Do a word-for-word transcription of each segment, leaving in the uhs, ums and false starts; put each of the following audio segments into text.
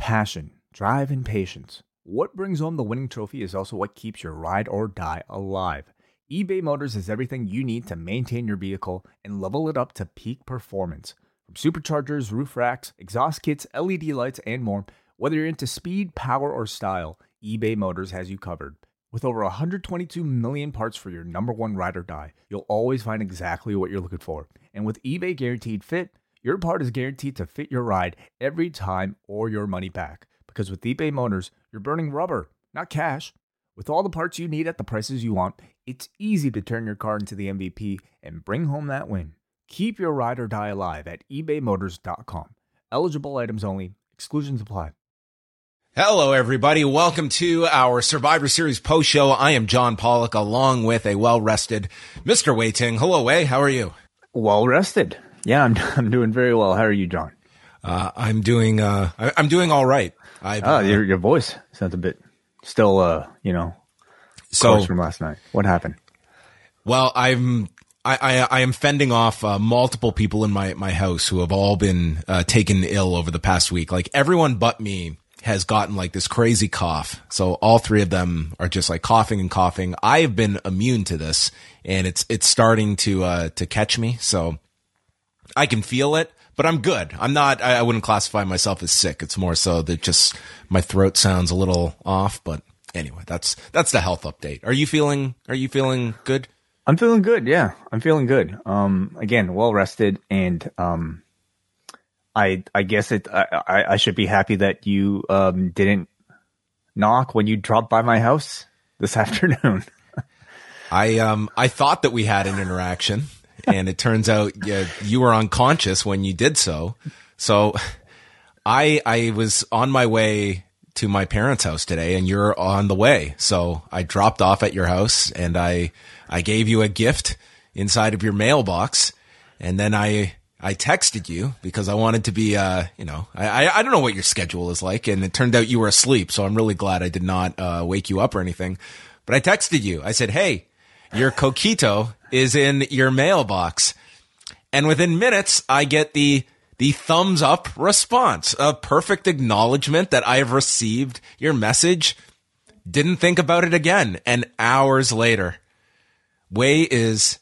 passion, drive, and patience. What brings home the winning trophy is also what keeps your ride or die alive. eBay Motors has everything you need to maintain your vehicle and level it up to peak performance. From superchargers, roof racks, exhaust kits, L E D lights, and more, whether you're into speed, power, or style, eBay Motors has you covered. With over one hundred twenty-two million parts for your number one ride or die, you'll always find exactly what you're looking for. And with eBay Guaranteed Fit, your part is guaranteed to fit your ride every time or your money back. Because with eBay Motors, you're burning rubber, not cash. With all the parts you need at the prices you want, it's easy to turn your car into the M V P and bring home that win. Keep your ride or die alive at ebay motors dot com. Eligible items only. Exclusions apply. Hello, everybody. Welcome to our Survivor Series post show. I am John Pollock, along with a well-rested Mister Wei Ting. Hello, Wei. How are you? Well-rested. Yeah, I'm I'm doing very well. How are you, John? Uh, I'm doing uh, I, I'm doing all right. I've, oh, uh, your your voice sounds a bit still, uh, you know, so from last night. What happened? Well, I'm I I, I am fending off uh, multiple people in my my house who have all been uh, taken ill over the past week. Like everyone but me has gotten like this crazy cough. So all three of them are just like coughing and coughing. I have been immune to this, and it's it's starting to uh, to catch me. So I can feel it, but I'm good. I'm not, I, I wouldn't classify myself as sick. It's more so that just my throat sounds a little off, but anyway, that's, that's the health update. Are you feeling, are you feeling good? I'm feeling good. Yeah, I'm feeling good. Um, again, well rested, and, um, I, I guess it, I, I, I should be happy that you, um, didn't knock when you dropped by my house this afternoon. I, um, I thought that we had an interaction. And it turns out yeah, you were unconscious when you did so. So I I was on my way to my parents' house today, and you're on the way. So I dropped off at your house, and I I gave you a gift inside of your mailbox, and then I I texted you because I wanted to be uh you know I I don't know what your schedule is like, and it turned out you were asleep. So I'm really glad I did not uh, wake you up or anything. But I texted you. I said, hey, your coquito is in your mailbox. And within minutes, I get the the thumbs up response, a perfect acknowledgement that I have received your message. Didn't think about it again. And hours later, Wei is...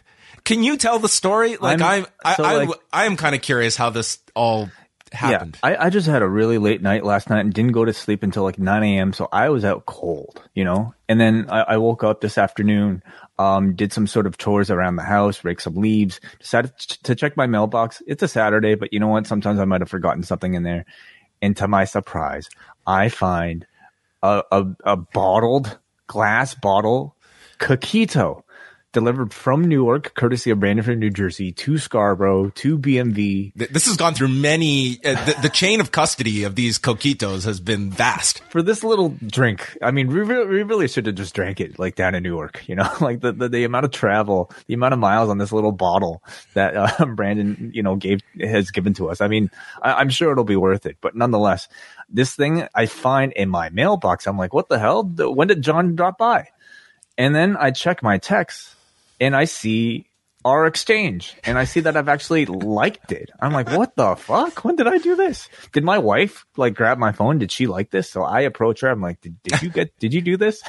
Can you tell the story? Like I'm, I, so I, like, I, I am kind of curious how this all happened. Yeah, I, I just had a really late night last night and didn't go to sleep until like nine a.m. So I was out cold, you know? And then I, I woke up this afternoon, um, did some sort of chores around the house, raked some leaves, decided to check my mailbox. It's a Saturday, but you know what? Sometimes I might have forgotten something in there. And to my surprise, I find a, a, a bottled glass bottle coquito delivered from Newark, courtesy of Brandon, New Jersey, to Scarborough, to B M V. This has gone through many, uh, the, the chain of custody of these coquitos has been vast. For this little drink, I mean, we really, we really should have just drank it, like, down in Newark, you know? Like, the, the, the amount of travel, the amount of miles on this little bottle that uh, Brandon, you know, gave, has given to us. I mean, I, I'm sure it'll be worth it, but nonetheless, this thing I find in my mailbox, I'm like, what the hell? When did John drop by? And then I check my text, and I see our exchange, and I see that I've actually liked it. I'm like, what the fuck? When did I do this? Did my wife like grab my phone? Did she like this? So I approach her. I'm like, did, did you get, did you do this?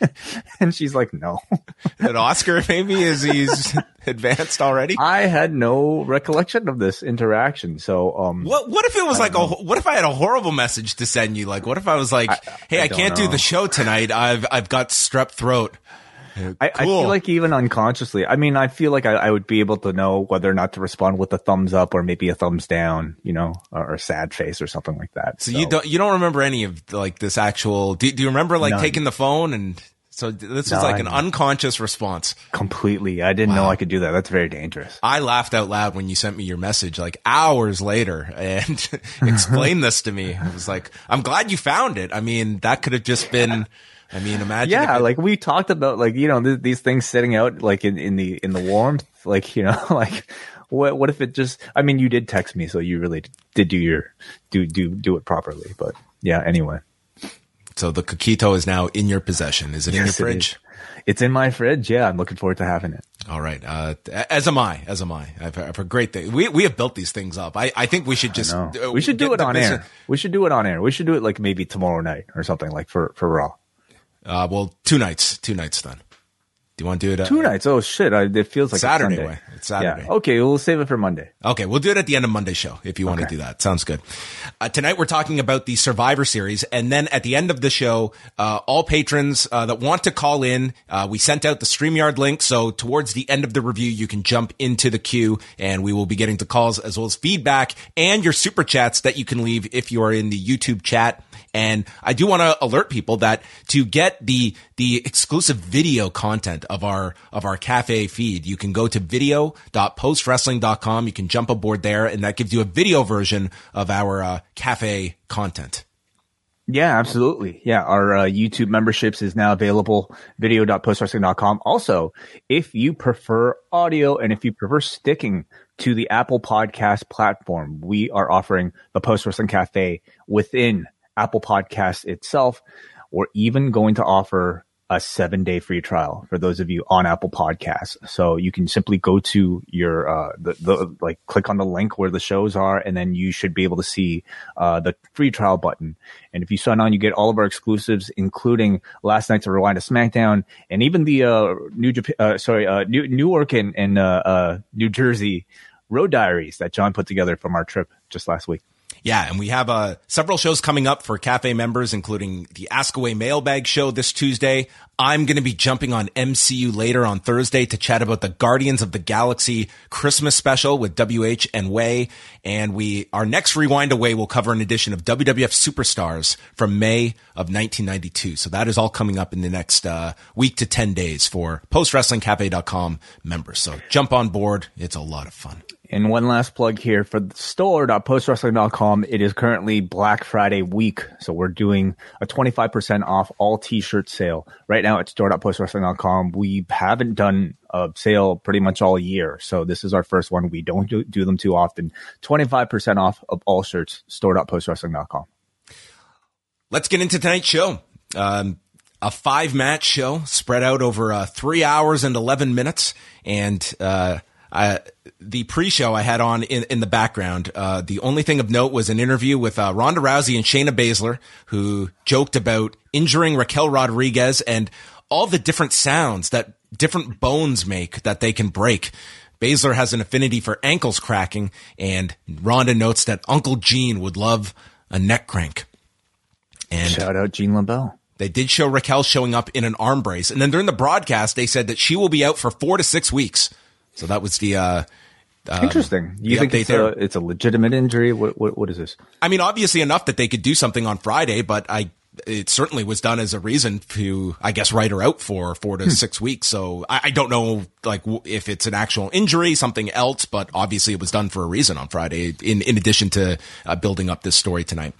And she's like, no. An Oscar maybe is he's advanced already? I had no recollection of this interaction. So, um, what, what if it was I like a, what if I had a horrible message to send you? Like, what if I was like, I, hey, I, I can't know. do the show tonight. I've, I've got strep throat. I, cool. I feel like even unconsciously, I mean, I feel like I, I would be able to know whether or not to respond with a thumbs up or maybe a thumbs down, you know, or, or a sad face or something like that. So, so you don't you don't remember any of like this actual? Do, do you remember like None. taking the phone and so this was None. like an unconscious response? Completely, I didn't Wow. know I could do that. That's very dangerous. I laughed out loud when you sent me your message like hours later and explained this to me. I was like, I'm glad you found it. I mean, that could have just been. I mean, imagine. Yeah, it, like we talked about, like, you know, th- these things sitting out, like in, in the in the warmth, like, you know, like what what if it just? I mean, you did text me, so you really did do your do do do it properly. But yeah, anyway. So the coquito is now in your possession. Is it Yes, in your fridge? It It's in my fridge. Yeah, I'm looking forward to having it. All right. Uh, as am I. As am I. I've, I've heard great things. We we have built these things up. I, I think we should just. Uh, we should do it on business. air. We should do it on air. We should do it like maybe tomorrow night or something like for for Raw. Uh, well, two nights. Two nights then. Do you want to do it? Uh, Two nights. Oh shit! I, it feels like Saturday. It's Sunday. Way. It's Saturday. Yeah. Okay, we'll save it for Monday. Okay, we'll do it at the end of Monday's show if you want okay. to do that. Sounds good. Uh, tonight we're talking about the Survivor Series, and then at the end of the show, uh, all patrons uh, that want to call in, uh, we sent out the StreamYard link. So towards the end of the review, you can jump into the queue, and we will be getting to calls as well as feedback and your super chats that you can leave if you are in the YouTube chat. And I do want to alert people that to get the the exclusive video content of our of our cafe feed, you can go to video dot post wrestling dot com. You can jump aboard there, and that gives you a video version of our uh, cafe content. Yeah, absolutely. Yeah, our uh, YouTube memberships is now available, video dot post wrestling dot com. Also, if you prefer audio and if you prefer sticking to the Apple Podcast platform, we are offering the Post Wrestling Cafe within Apple Podcast itself. We're even going to offer a seven day free trial for those of you on Apple Podcasts. So you can simply go to your, uh, the, the, like click on the link where the shows are, and then you should be able to see, uh, the free trial button. And if you sign on, you get all of our exclusives, including last night's Rewind to SmackDown and even the, uh, New Japan, uh, sorry, uh, New, Newark and, and, uh, uh, New Jersey road diaries that John put together from our trip just last week. Yeah, and we have uh, several shows coming up for Cafe members, including the Ask Away Mailbag show this Tuesday. I'm going to be jumping on M C U later on Thursday to chat about the Guardians of the Galaxy Christmas special with W H and Way. And we, our next Rewind Away will cover an edition of W W F Superstars from May of nineteen ninety-two. So that is all coming up in the next uh, week to ten days for post wrestling cafe dot com members. So jump on board. It's a lot of fun. And one last plug here for the store dot post wrestling dot com. It is currently Black Friday week. So we're doing a twenty-five percent off all t-shirt sale. Right now at store dot post wrestling dot com. We haven't done a sale pretty much all year. So this is our first one. We don't do, do them too often. twenty-five percent off of all shirts, store dot post wrestling dot com. Let's get into tonight's show. Um, a five match show spread out over uh, three hours and eleven minutes. And, uh, Uh, the pre-show I had on in, in the background, uh, the only thing of note was an interview with uh, Ronda Rousey and Shayna Baszler, who joked about injuring Raquel Rodriguez and all the different sounds that different bones make that they can break. Baszler has an affinity for ankles cracking, and Ronda notes that Uncle Gene would love a neck crank. And shout out Gene LaBelle. They did show Raquel showing up in an arm brace. And then during the broadcast, they said that she will be out for four to six weeks. So that was the, uh, um, interesting. You think it's a, it's a legitimate injury? What, what, what is this? I mean, obviously enough that they could do something on Friday, but I, it certainly was done as a reason to, I guess, write her out for four to hmm. six weeks. So I, I don't know, like, if it's an actual injury, something else, but obviously it was done for a reason on Friday, in, in addition to uh, building up this story tonight.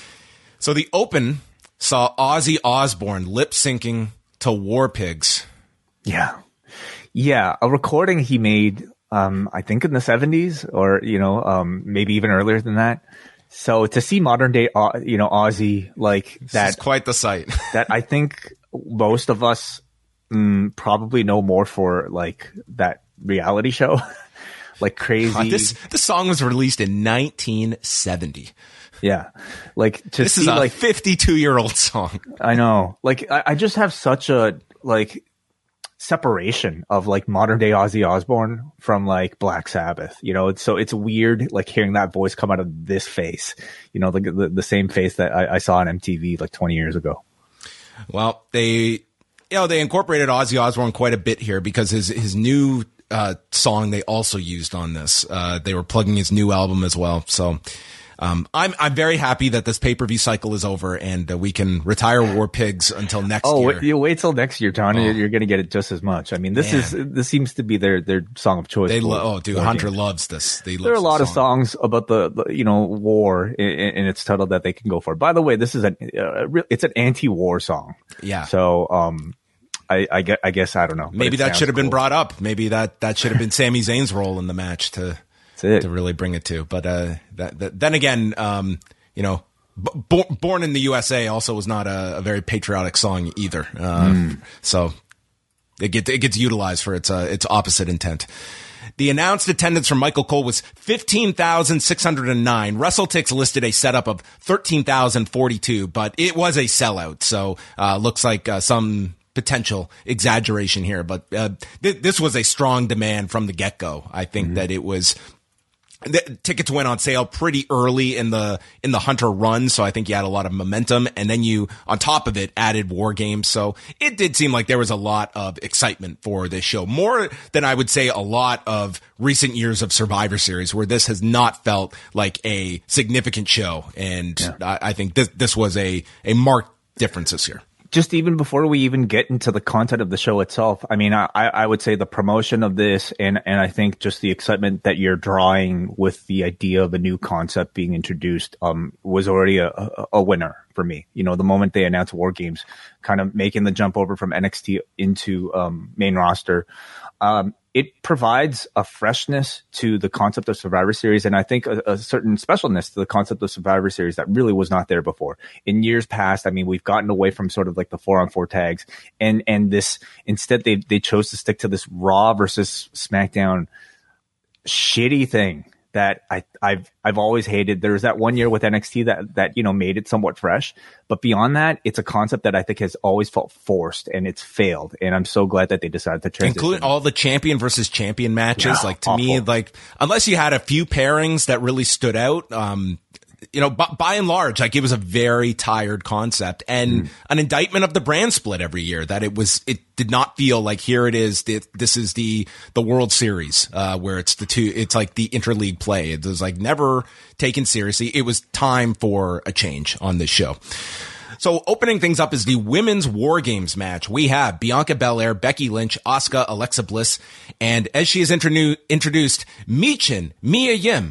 So the open saw Ozzy Osbourne lip syncing to War Pigs. Yeah. Yeah, a recording he made, um, I think in the seventies, or, you know, um, maybe even earlier than that. So to see modern day, uh, you know, Ozzy like that, this is quite the sight. That I think most of us mm, probably know more for like that reality show, like Crazy. God, this this song was released in nineteen seventy. Yeah, like to this see is a like fifty-two year old song. I know, like I, I just have such a like. separation of like modern day Ozzy Osbourne from like Black Sabbath, you know, it's so it's weird like hearing that voice come out of this face, you know, the the, the same face that I, I saw on M T V like twenty years ago. Well, they, you know, they incorporated Ozzy Osbourne quite a bit here because his his new uh, song they also used on this. Uh, they were plugging his new album as well, so. Um, I'm I'm very happy that this pay-per-view cycle is over and uh, we can retire War Pigs until next oh, year. Oh, you wait till next year, Tony. Oh. You're going to get it just as much. I mean, this Man. is this seems to be their, their song of choice. They lo- oh, dude, Hunter loves this. They there are a lot song. of songs about the, the you know war in, in its title that they can go for. By the way, this is an uh, it's an anti-war song. Yeah. So um, I I guess I, guess, I don't know. Maybe that should have cool. been brought up. Maybe that that should have been Sami Zayn's role in the match to. to really bring it to, but uh, that, that, then again, um, you know, b- Born in the U S A also was not a, a very patriotic song either. Uh, mm. So it gets it gets utilized for its uh, its opposite intent. The announced attendance from Michael Cole was fifteen thousand six hundred nine. WrestleTix listed a setup of thirteen thousand forty-two, but it was a sellout. So, uh, looks like uh, some potential exaggeration here, but uh, th- this was a strong demand from the get-go. I think mm-hmm. that it was. The tickets went on sale pretty early in the in the Hunter run, so I think you had a lot of momentum, and then you, on top of it, added War Games. So it did seem like there was a lot of excitement for this show, more than I would say a lot of recent years of Survivor Series, where this has not felt like a significant show, and yeah. I, I think this this was a a marked difference this year. Just even before we even get into the content of the show itself, I mean, I, I would say the promotion of this and, and I think just the excitement that you're drawing with the idea of a new concept being introduced um, was already a, a, a winner for me. You know, the moment they announced War Games, kind of making the jump over from N X T into um, main roster, um, it provides a freshness to the concept of Survivor Series, and I think a, a certain specialness to the concept of Survivor Series that really was not there before. In years past, I mean, we've gotten away from sort of like the four on four tags, and and this instead they they chose to stick to this Raw versus SmackDown shitty thing that I, I've I've always hated. There was that one year with N X T that that you know made it somewhat fresh, but beyond that, it's a concept that I think has always felt forced and it's failed. And I'm so glad that they decided to transition. Including all the champion versus champion matches. Yeah, like to awful. me, like unless you had a few pairings that really stood out, um, you know, by, by and large, like it was a very tired concept and mm. an indictment of the brand split every year that it was, it did not feel like here it is. The, this is the, the World Series, uh, where it's the two, it's like the interleague play. It was like never taken seriously. It was time for a change on this show. So opening things up is the women's War Games match. We have Bianca Belair, Becky Lynch, Asuka, Alexa Bliss, and as she is introdu- introduced, Michin, Mia Yim.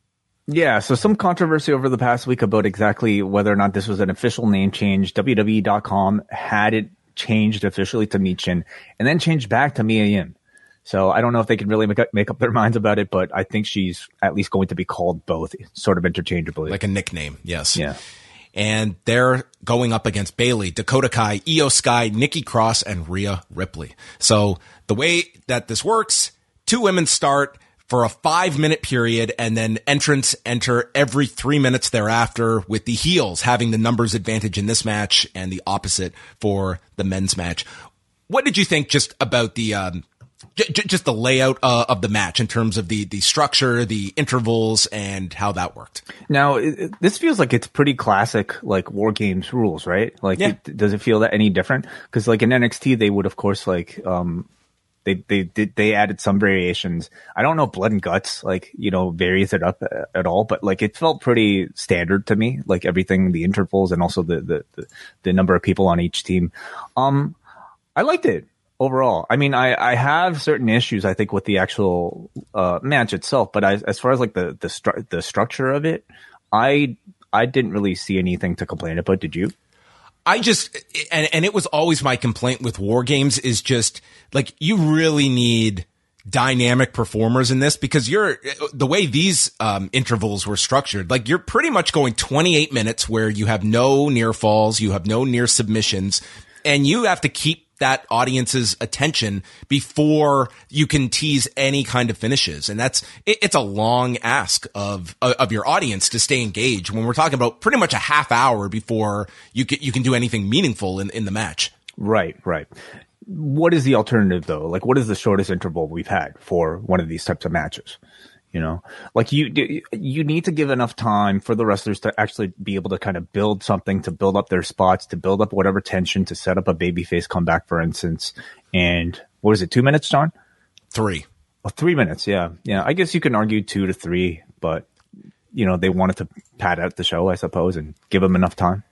Yeah, so some controversy over the past week about exactly whether or not this was an official name change. W W E dot com had it changed officially to Michin and then changed back to Mia Yim. So I don't know if they can really make up, make up their minds about it, but I think she's at least going to be called both sort of interchangeably. Like a nickname, yes. Yeah. And they're going up against Bayley, Dakota Kai, Io Sky, Nikki Cross, and Rhea Ripley. So the way that this works, two women start for a five minute period, and then entrants enter every three minutes thereafter, with the heels having the numbers advantage in this match and the opposite for the men's match. What did you think just about the, um, j- j- just the layout uh, of the match in terms of the, the structure, the intervals, and how that worked? Now, it, this feels like it's pretty classic, like War Games rules, right? Like, yeah. it, does it feel that any different? Because like in N X T, they would of course like, um, They they did they added some variations. I don't know if Blood and Guts like you know varies it up at all, but like it felt pretty standard to me. Like everything, the intervals and also the the the, the number of people on each team. Um, I liked it overall. I mean, I I have certain issues I think with the actual uh, match itself, but I, as far as like the the stru- the structure of it, I I didn't really see anything to complain about. Did you? I just, and, and it was always my complaint with War Games is just like, you really need dynamic performers in this because you're, the way these um, intervals were structured, like you're pretty much going twenty-eight minutes where you have no near falls, you have no near submissions, and you have to keep that audience's attention before you can tease any kind of finishes. And that's, it, it's a long ask of, of your audience to stay engaged when we're talking about pretty much a half hour before you can, you can do anything meaningful in, in the match. Right, right. What is the alternative though? Like what is the shortest interval we've had for one of these types of matches? You know, like you, you need to give enough time for the wrestlers to actually be able to kind of build something, to build up their spots, to build up whatever tension, to set up a babyface comeback, for instance. And what is it? Two minutes, John? Three. Oh, three minutes. Yeah. Yeah. I guess you can argue two to three, but you know, they wanted to pad out the show, I suppose, and give them enough time.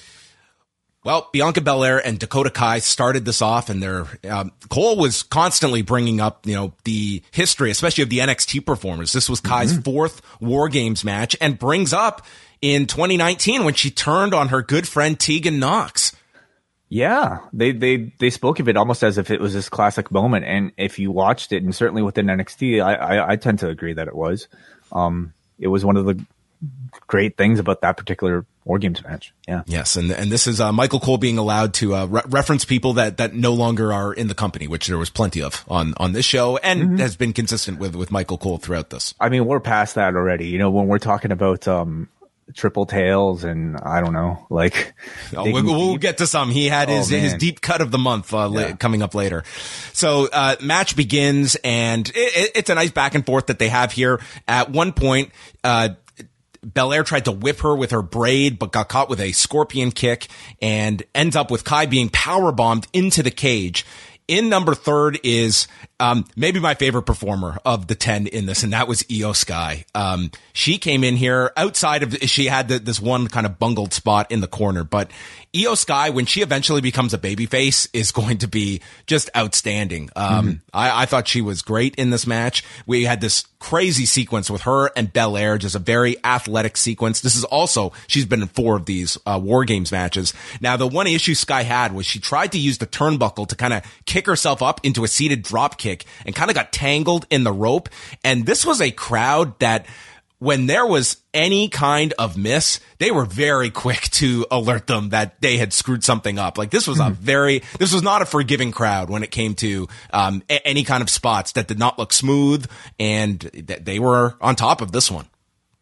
Well, Bianca Belair and Dakota Kai started this off, and their um, Cole was constantly bringing up, you know, the history, especially of the N X T performers. This was Kai's mm-hmm. fourth War Games match, and brings up in twenty nineteen when she turned on her good friend Tegan Nox. Yeah, they they they spoke of it almost as if it was this classic moment, and if you watched it, and certainly within N X T, I I, I tend to agree that it was. Um, it was one of the great things about that particular War Games match. Yeah. Yes. And, and this is, uh, Michael Cole being allowed to, uh, re- reference people that, that no longer are in the company, which there was plenty of on, on this show and mm-hmm. has been consistent with, with Michael Cole throughout this. I mean, we're past that already. You know, when we're talking about, um, Triple Tails and I don't know, like oh, we'll, we'll get to some. He had his, oh, his deep cut of the month, uh, yeah. la- coming up later. So, uh, match begins and it, it, it's a nice back and forth that they have here. At one point, uh, Belair tried to whip her with her braid, but got caught with a scorpion kick and ends up with Kai being power bombed into the cage. In number third is, um, maybe my favorite performer of the ten in this, and that was Io Sky. Um, she came in here outside of, she had the, this one kind of bungled spot in the corner, but Io Sky, when she eventually becomes a babyface, is going to be just outstanding. Um, mm-hmm. I, I thought she was great in this match. We had this crazy sequence with her and Belair, just a very athletic sequence. This is also, she's been in four of these, uh, War Games matches. Now, the one issue Sky had was she tried to use the turnbuckle to kind of kick herself up into a seated drop kick and kind of got tangled in the rope. And this was a crowd that, when there was any kind of miss, they were very quick to alert them that they had screwed something up. Like this was mm-hmm. a very, this was not a forgiving crowd when it came to um, a- any kind of spots that did not look smooth, and th- they were on top of this one.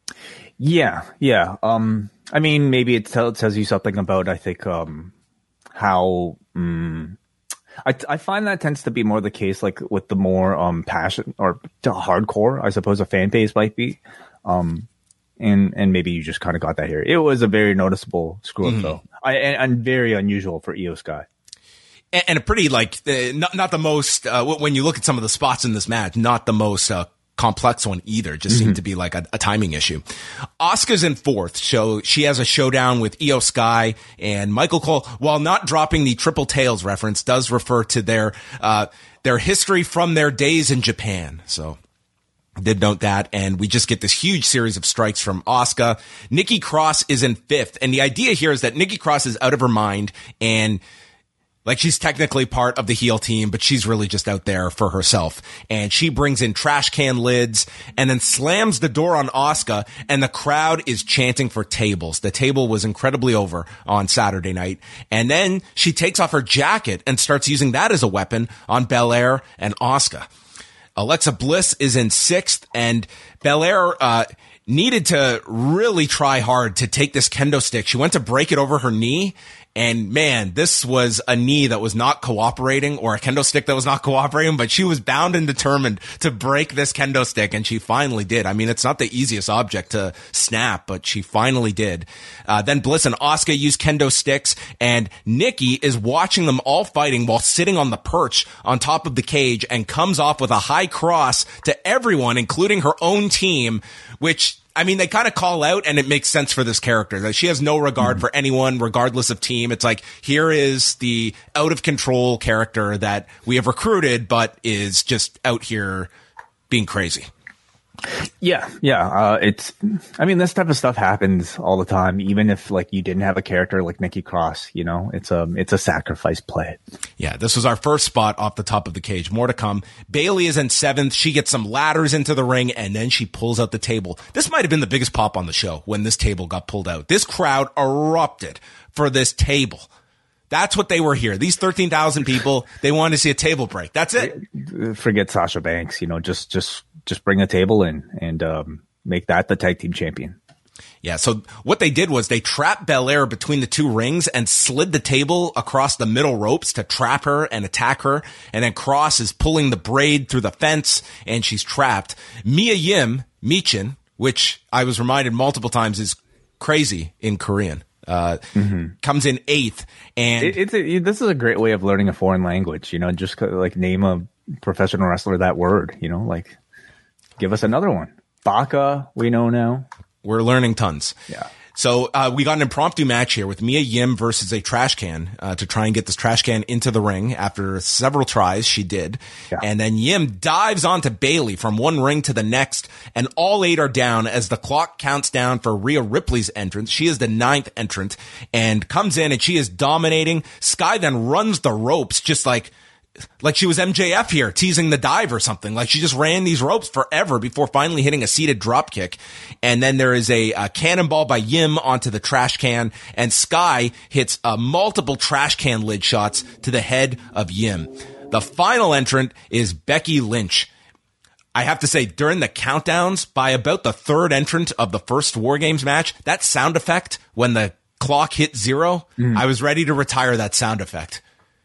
Yeah, yeah. Um, I mean, maybe it, tell, it tells you something about, I think, um, how. Um, I, I find that tends to be more the case, like with the more um passion or hardcore, I suppose, a fan base might be. Um, and, and maybe you just kind of got that here. It was a very noticeable screw up mm-hmm. though. I, and, and very unusual for Io Sky. And, and a pretty, like, uh, not, not the most, uh, when you look at some of the spots in this match, not the most, uh, complex one either. Just mm-hmm. seemed to be like a, a timing issue. Asuka's in fourth, so she has a showdown with Io Sky, and Michael Cole, while not dropping the Triple Tails reference, does refer to their, uh, their history from their days in Japan. So, did note that, and we just get this huge series of strikes from Asuka. Nikki Cross is in fifth, and the idea here is that Nikki Cross is out of her mind, and like she's technically part of the heel team, but she's really just out there for herself. And she brings in trash can lids and then slams the door on Asuka, and the crowd is chanting for tables. The table was incredibly over on Saturday night. And then she takes off her jacket and starts using that as a weapon on Belair and Asuka. Alexa Bliss is in sixth, and Belair, uh, needed to really try hard to take this kendo stick. She went to break it over her knee, and man, this was a knee that was not cooperating, or a kendo stick that was not cooperating, but she was bound and determined to break this kendo stick, and she finally did. I mean, it's not the easiest object to snap, but she finally did. Uh, then Bliss and Asuka use kendo sticks, and Nikki is watching them all fighting while sitting on the perch on top of the cage, and comes off with a high cross to everyone, including her own team, which, I mean, they kind of call out, and it makes sense for this character that she has no regard mm-hmm. for anyone, regardless of team. It's like, here is the out of control character that we have recruited, but is just out here being crazy. Yeah. Yeah. Uh, it's, I mean, this type of stuff happens all the time, even if like you didn't have a character like Nikki Cross, you know, it's a, it's a sacrifice play. Yeah. This was our first spot off the top of the cage. More to come. Bayley is in seventh. She gets some ladders into the ring, and then she pulls out the table. This might have been the biggest pop on the show when this table got pulled out. This crowd erupted for this table. That's what they were here. These thirteen thousand people, they wanted to see a table break. That's it. Forget Sasha Banks, you know, just, just, just bring a table in and, um, make that the tag team champion. Yeah. So what they did was they trapped Belair between the two rings and slid the table across the middle ropes to trap her and attack her. And then Cross is pulling the braid through the fence, and she's trapped. Mia Yim, Michin, which I was reminded multiple times is crazy in Korean. Uh, mm-hmm. comes in eighth, and it, it's a, this is a great way of learning a foreign language. You know, just like name a professional wrestler that word. You know, like give us another one. Baka, we know now. We're learning tons. Yeah. So uh, we got an impromptu match here with Mia Yim versus a trash can uh, to try and get this trash can into the ring. After several tries, she did. Yeah. And then Yim dives onto Bayley from one ring to the next, and all eight are down as the clock counts down for Rhea Ripley's entrance. She is the ninth entrant and comes in, and she is dominating. Sky then runs the ropes, just like like she was M J F here, teasing the dive or something. Like she just ran these ropes forever before finally hitting a seated drop kick. And then there is a, a cannonball by Yim onto the trash can, and Sky hits uh, multiple trash can lid shots to the head of Yim. The final entrant is Becky Lynch. I have to say, during the countdowns, by about the third entrant of the first War Games match, that sound effect, when the clock hit zero, mm. I was ready to retire that sound effect.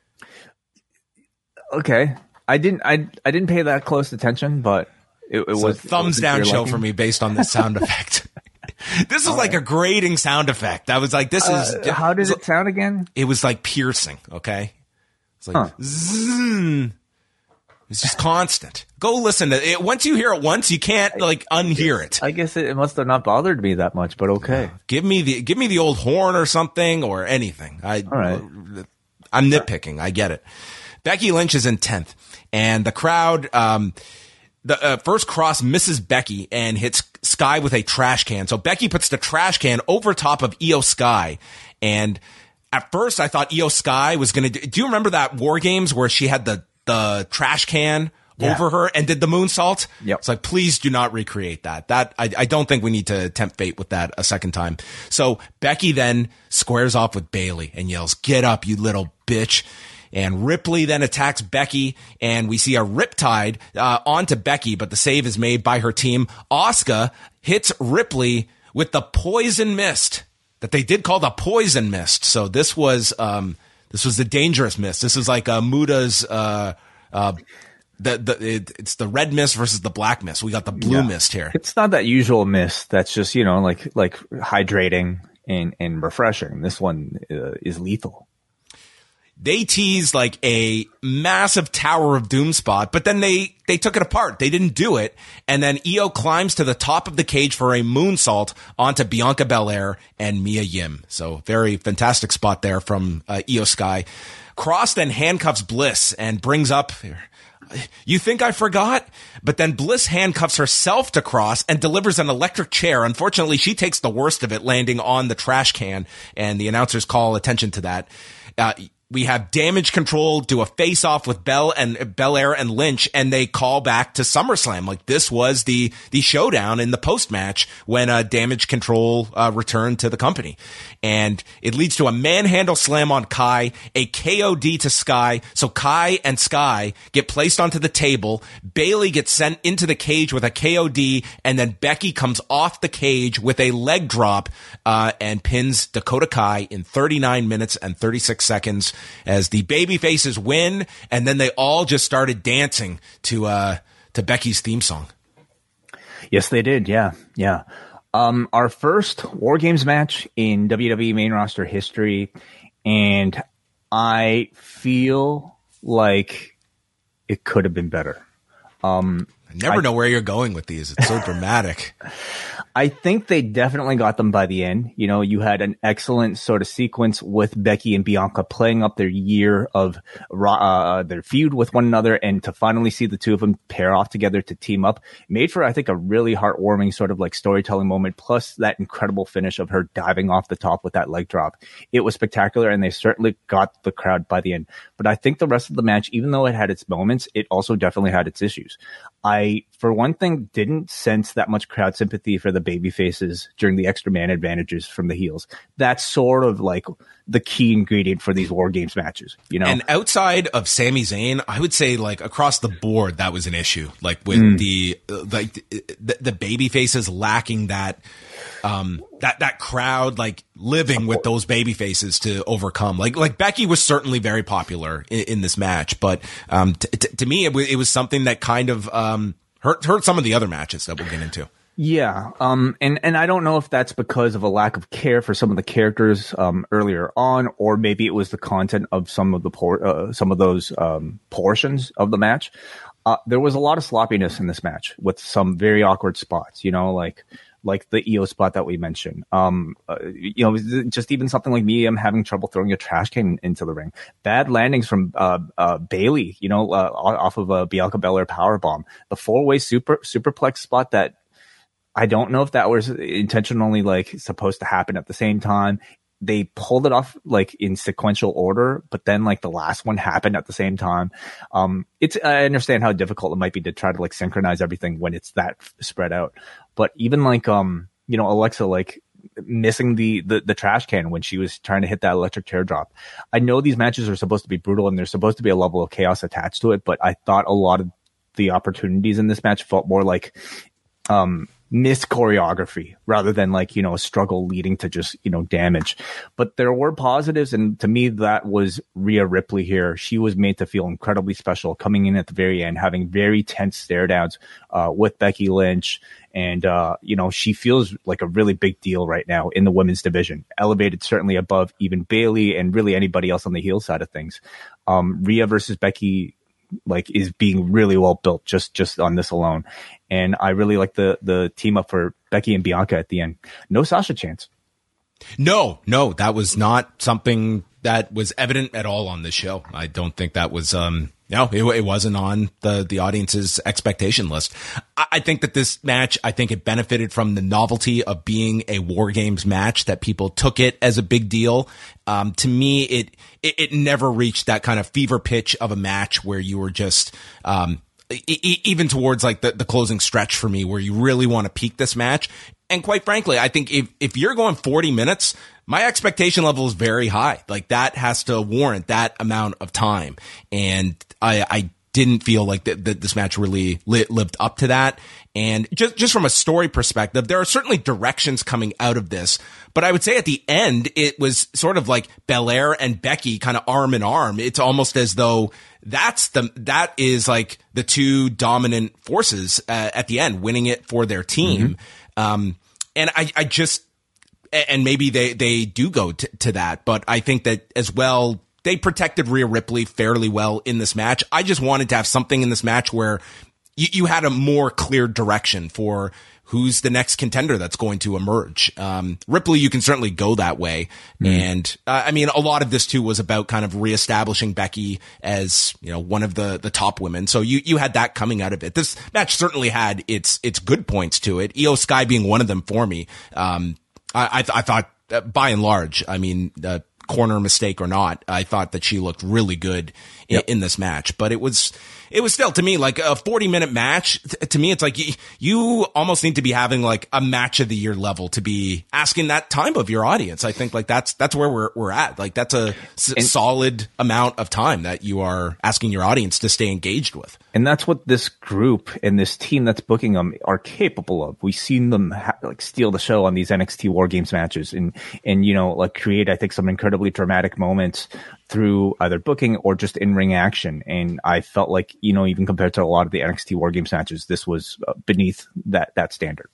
Okay. I didn't I I didn't pay that close attention, but it, it so was thumbs it down show liking. for me based on this sound effect. This is All like right. a grating sound effect. I was like, this is uh, how did it sound again? It was like piercing, okay? It's like huh. zzz. It's just constant. Go listen to it. Once you hear it once, you can't like unhear it. I guess it must have not bothered me that much, but okay. Give me the give me the old horn or something or anything. I All right. I'm nitpicking. I get it. Becky Lynch is in tenth, and the crowd, um, the uh, first cross misses Becky and hits Sky with a trash can. So Becky puts the trash can over top of Io Sky, and at first I thought Io Sky was going to do, do you remember that War Games where she had the, the trash can yeah. over her and did the moonsault? Yep. It's like, please do not recreate that. That, I, I don't think we need to tempt fate with that a second time. So Becky then squares off with Bayley and yells, "Get up, you little bitch." And Ripley then attacks Becky, and we see a riptide uh, onto Becky, but the save is made by her team. Asuka hits Ripley with the poison mist that they did call the poison mist. So this was um, this was the dangerous mist. This is like uh, Muda's. Uh, uh, the the it, it's the red mist versus the black mist. We got the blue yeah. mist here. It's not that usual mist. That's just you know like like hydrating and and refreshing. This one uh, is lethal. They teased like a massive Tower of Doom spot, but then they, they took it apart. They didn't do it. And then Io climbs to the top of the cage for a moonsault onto Bianca Belair and Mia Yim. So very fantastic spot there from uh, Io Sky. Cross then handcuffs Bliss and brings up, "You think I forgot?" But then Bliss handcuffs herself to Cross and delivers an electric chair. Unfortunately, she takes the worst of it, landing on the trash can, and the announcers call attention to that. Uh, We have Damage Control do a face-off with Bell and Belair and Lynch, and they call back to SummerSlam. Like this was the the showdown in the post-match when uh, Damage Control uh, returned to the company, and it leads to a manhandle slam on Kai, a K O D to Sky. So Kai and Sky get placed onto the table. Bayley gets sent into the cage with a K O D, and then Becky comes off the cage with a leg drop uh, and pins Dakota Kai in thirty-nine minutes and thirty-six seconds. As the baby faces win, and then they all just started dancing to uh to Becky's theme song. Yes, they did. Yeah, yeah. Um, our first War Games match in W W E main roster history, and I feel like it could have been better. Um, I never I, know where you're going with these. It's so dramatic. I think they definitely got them by the end. You know, you had an excellent sort of sequence with Becky and Bianca playing up their year of uh, their feud with one another, and to finally see the two of them pair off together to team up made for, I think, a really heartwarming sort of like storytelling moment, plus that incredible finish of her diving off the top with that leg drop. It was spectacular, and they certainly got the crowd by the end. But I think the rest of the match, even though it had its moments, it also definitely had its issues. I, for one thing, didn't sense that much crowd sympathy for the baby faces during the extra man advantages from the heels. That's sort of like the key ingredient for these War Games matches, you know? And outside of Sami Zayn, I would say like across the board, that was an issue. Like with mm. the, like the, the baby faces lacking that, um, that, that crowd, like living with those baby faces to overcome. Like, like Becky was certainly very popular in, in this match, but, um, t- t- to me, it, w- it was something that kind of, um, hurt, hurt some of the other matches that we'll get into. Yeah, um, and, and I don't know if that's because of a lack of care for some of the characters um, earlier on, or maybe it was the content of some of the por- uh, some of those um, portions of the match. Uh, there was a lot of sloppiness in this match with some very awkward spots, you know, like like the Io spot that we mentioned. Um, uh, you know, just even something like me, I'm having trouble throwing a trash can into the ring. Bad landings from uh, uh, Bayley, you know, uh, off of a Bianca Belair powerbomb. The four-way super superplex spot that I don't know if that was intentionally like supposed to happen at the same time. they pulled it off like in sequential order, but then like the last one happened at the same time. Um, it's, I understand how difficult it might be to try to like synchronize everything when it's that spread out. But even like, um, you know, Alexa, like missing the, the, the trash can when she was trying to hit that electric chair drop. I know these matches are supposed to be brutal and there's supposed to be a level of chaos attached to it, but I thought a lot of the opportunities in this match felt more like, um, missed choreography rather than like, you know, a struggle leading to just, you know, damage. But there were positives. And to me, that was Rhea Ripley here. She was made to feel incredibly special coming in at the very end, having very tense stare downs, uh, with Becky Lynch. And, uh, you know, she feels like a really big deal right now in the women's division, elevated certainly above even Bayley and really anybody else on the heel side of things. Um, Rhea versus Becky, like, is being really well built just, just on this alone. And I really like the, the team up for Becky and Bianca at the end. No Sasha chance. No, no, that was not something that was evident at all on this show. I don't think that was, um, no, it, it wasn't on the, the audience's expectation list. I, I think that this match, I think it benefited from the novelty of being a War Games match, that people took it as a big deal. Um, to me, it, it, it never reached that kind of fever pitch of a match where you were just, um, e- even towards like the, the closing stretch for me, where you really want to peak this match. And quite frankly, I think if, if you're going forty minutes, my expectation level is very high. Like, that has to warrant that amount of time. And I, I didn't feel like that, that this match really li- lived up to that. And just, just from a story perspective, there are certainly directions coming out of this, but I would say at the end, it was sort of like Belair and Becky kind of arm in arm. It's almost as though that's the, that is like the two dominant forces uh, at the end, winning it for their team. Mm-hmm. Um, and I, I just, and maybe they, they do go to, to that, but I think that as well, they protected Rhea Ripley fairly well in this match. I just wanted to have something in this match where you, you had a more clear direction for who's the next contender that's going to emerge. Um, Ripley, you can certainly go that way. Mm. And uh, I mean, a lot of this too was about kind of reestablishing Becky as, you know, one of the, the top women. So you, you had that coming out of it. This match certainly had its, its good points to it. Io Sky being one of them for me. Um, I, I, th- I thought uh, by and large, I mean, uh, corner mistake or not, I thought that she looked really good in, yep. in this match, but it was, it was still to me like a forty minute match. Th- to me, it's like you, you almost need to be having like a match of the year level to be asking that time of your audience. I think like that's, that's where we're, we're at. Like that's a s- and, solid amount of time that you are asking your audience to stay engaged with. And that's what this group and this team that's booking them are capable of. We've seen them ha- like steal the show on these N X T War Games matches and, and, you know, like create, I think, some incredibly dramatic moments through either booking or just in-ring action. And I felt like, you know, even compared to a lot of the N X T War Games matches, this was beneath that, that standard.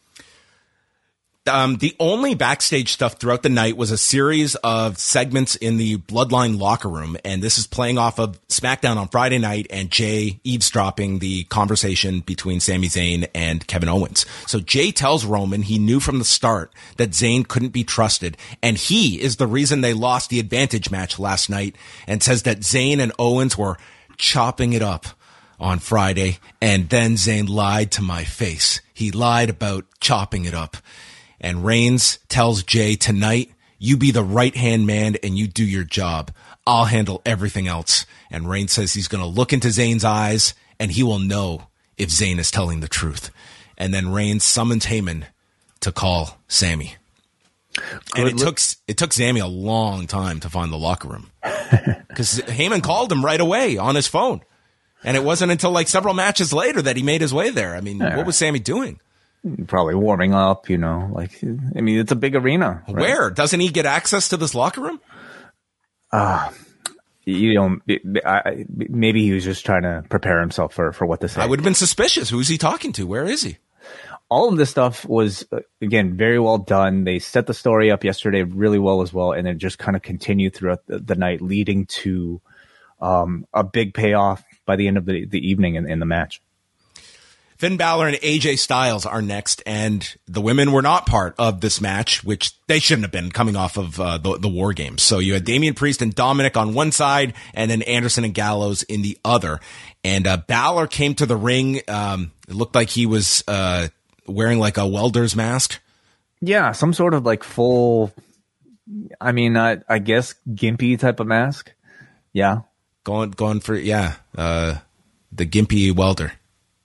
Um, the only backstage stuff throughout the night was a series of segments in the Bloodline locker room. And this is playing off of SmackDown on Friday night and Jay eavesdropping the conversation between Sami Zayn and Kevin Owens. So Jay tells Roman he knew from the start that Zayn couldn't be trusted. And he is the reason they lost the advantage match last night, and says that Zayn and Owens were chopping it up on Friday. And then Zayn lied to my face. He lied about chopping it up. And Reigns tells Jay, tonight, you be the right-hand man and you do your job. I'll handle everything else. And Reigns says he's going to look into Zayn's eyes and he will know if Zayn is telling the truth. And then Reigns summons Heyman to call Sami. And it took, it took Sami a long time to find the locker room. Because Heyman called him right away on his phone. And it wasn't until like several matches later that he made his way there. I mean, yeah. What was Sami doing? Probably warming up, you know, like, I mean, it's a big arena. Right? Where? Doesn't he get access to this locker room? Uh, you know, I, maybe he was just trying to prepare himself for, for what to say. I would have been suspicious. Who's he talking to? Where is he? All of this stuff was, again, very well done. They set the story up yesterday really well as well, and then just kind of continued throughout the, the night, leading to um, a big payoff by the end of the, the evening in, in the match. Finn Balor and A J Styles are next, and the women were not part of this match, which they shouldn't have been coming off of uh, the, the War Games. So you had Damian Priest and Dominic on one side, and then Anderson and Gallows in the other. And uh, Balor came to the ring. Um, it looked like he was uh, wearing like a welder's mask. Yeah, some sort of like full I mean, I, I guess gimpy type of mask. Yeah. Going, going for, yeah. Uh, the gimpy welder.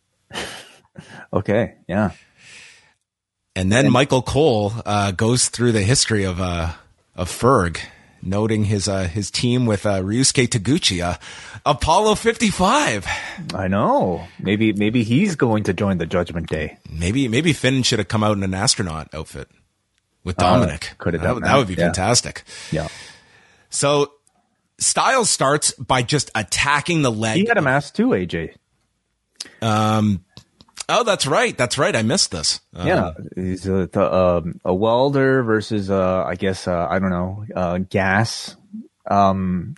Okay. Yeah. And then and, Michael Cole, uh, goes through the history of, uh, of Ferg, noting his, uh, his team with, uh, Ryusuke Taguchi, uh, Apollo fifty-five. I know. Maybe, maybe he's going to join the Judgment Day. Maybe, maybe Finn should have come out in an astronaut outfit with Dominic. Uh, could have done that. That, that would be yeah. fantastic. Yeah. So Styles starts by just attacking the leg. He had a mask too, A J. Um, oh, that's right. That's right. I missed this. Um, yeah. He's a, the, um, a welder versus, uh, I guess, uh, I don't know, uh, gas, um,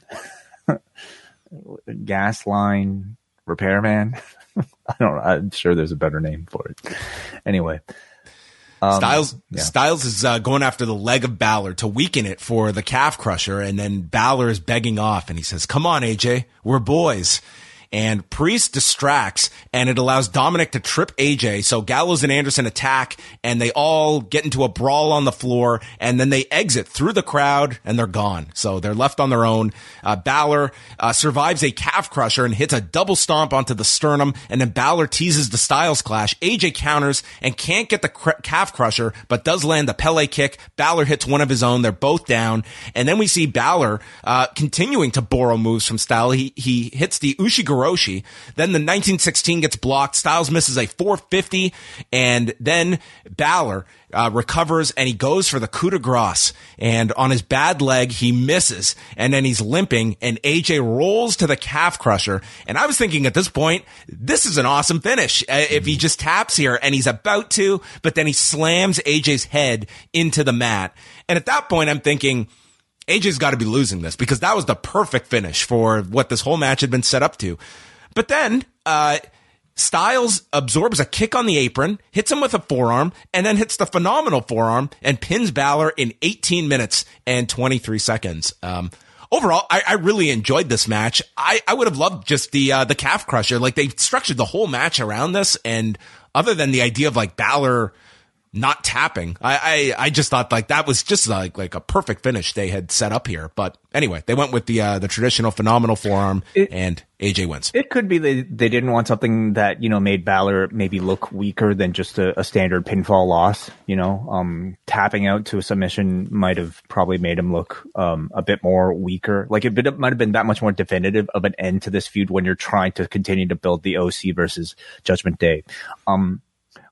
gas line repairman. I don't know. I'm sure there's a better name for it. Anyway. Um, Styles yeah. Styles is uh, going after the leg of Balor to weaken it for the calf crusher, and then Balor is begging off, and he says, "Come on, A J, we're boys." And Priest distracts, and it allows Dominic to trip A J. So Gallows and Anderson attack, and they all get into a brawl on the floor, and then they exit through the crowd, and they're gone. So they're left on their own. Uh, Balor uh, survives a calf crusher and hits a double stomp onto the sternum, and then Balor teases the Styles Clash. A J counters and can't get the cr- calf crusher, but does land the Pele kick. Balor hits one of his own. They're both down. And then we see Balor uh, continuing to borrow moves from Styles. He, he hits the Ushiguro. Then the nineteen sixteen gets blocked. Styles misses a four fifty, and then Balor uh, recovers and he goes for the coup de grace. And on his bad leg, he misses, and then he's limping, and A J rolls to the calf crusher. And I was thinking at this point, this is an awesome finish. Uh, if he just taps here, and he's about to, but then he slams A J's head into the mat. And at that point, I'm thinking, A J's got to be losing this, because that was the perfect finish for what this whole match had been set up to. But then, uh, Styles absorbs a kick on the apron, hits him with a forearm, and then hits the phenomenal forearm and pins Balor in eighteen minutes and twenty-three seconds. Um, overall, I, I really enjoyed this match. I, I would have loved just the, uh, the calf crusher. Like, they structured the whole match around this. And other than the idea of like Balor not tapping, I, I, I just thought like that was just like, like a perfect finish they had set up here. But anyway, they went with the, uh, the traditional phenomenal forearm, it, and A J wins. It could be they, they didn't want something that, you know, made Balor maybe look weaker than just a, a standard pinfall loss. You know, um, tapping out to a submission might have probably made him look, um, a bit more weaker. Like it, it might have been that much more definitive of an end to this feud when you're trying to continue to build the O C versus Judgment Day. Um,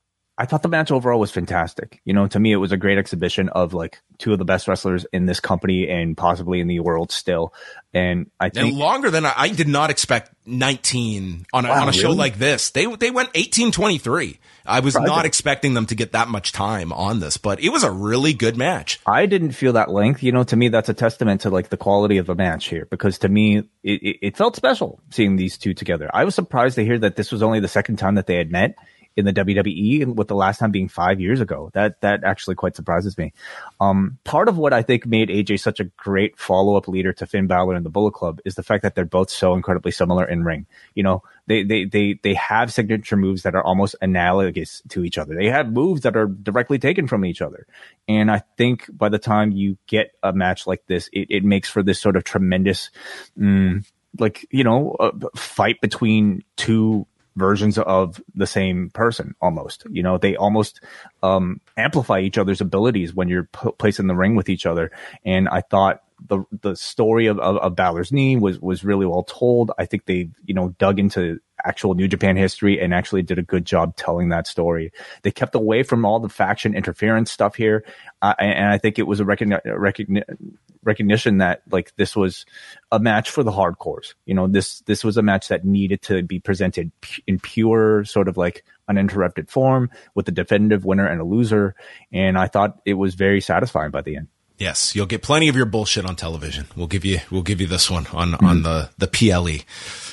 I thought the match overall was fantastic. You know, to me, it was a great exhibition of like two of the best wrestlers in this company and possibly in the world still. And I think and longer than I, I did not expect nineteen on a, wow, on a show really? like this. They they went eighteen twenty-three. I was Project. not expecting them to get that much time on this, but it was a really good match. I didn't feel that length. You know, to me, that's a testament to like the quality of the match here, because to me, it, it, it felt special seeing these two together. I was surprised to hear that this was only the second time that they had met in the W W E, and with the last time being five years ago. That that actually quite surprises me. Um, part of what I think made A J such a great follow-up leader to Finn Balor and the Bullet Club is the fact that they're both so incredibly similar in ring. You know, they they they they have signature moves that are almost analogous to each other. They have moves that are directly taken from each other. And I think by the time you get a match like this, it, it makes for this sort of tremendous, mm, like, you know, uh, fight between two versions of the same person almost. You know, they almost um, amplify each other's abilities when you're p- placed in the ring with each other. And I thought the the story of, of, of Balor's knee was was really well told. I think they, you know, dug into actual New Japan history and actually did a good job telling that story. They kept away from all the faction interference stuff here. Uh, and, and I think it was a recogni- recogni- recognition that like this was a match for the hardcores. You know, this, this was a match that needed to be presented p- in pure sort of like uninterrupted form with a definitive winner and a loser. And I thought it was very satisfying by the end. Yes, you'll get plenty of your bullshit on television. We'll give you, we'll give you this one on, mm-hmm. on the, the P L E.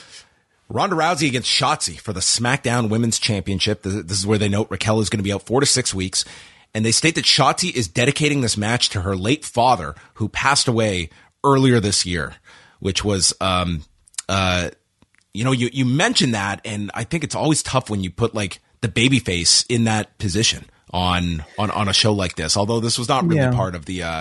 Ronda Rousey against Shotzi for the SmackDown Women's Championship. This is where they note Raquel is going to be out four to six weeks. And they state that Shotzi is dedicating this match to her late father, who passed away earlier this year, which was, um, uh, you know, you, you mentioned that. And I think it's always tough when you put like the babyface in that position on, on, on a show like this. Although this was not really yeah. part of the, uh,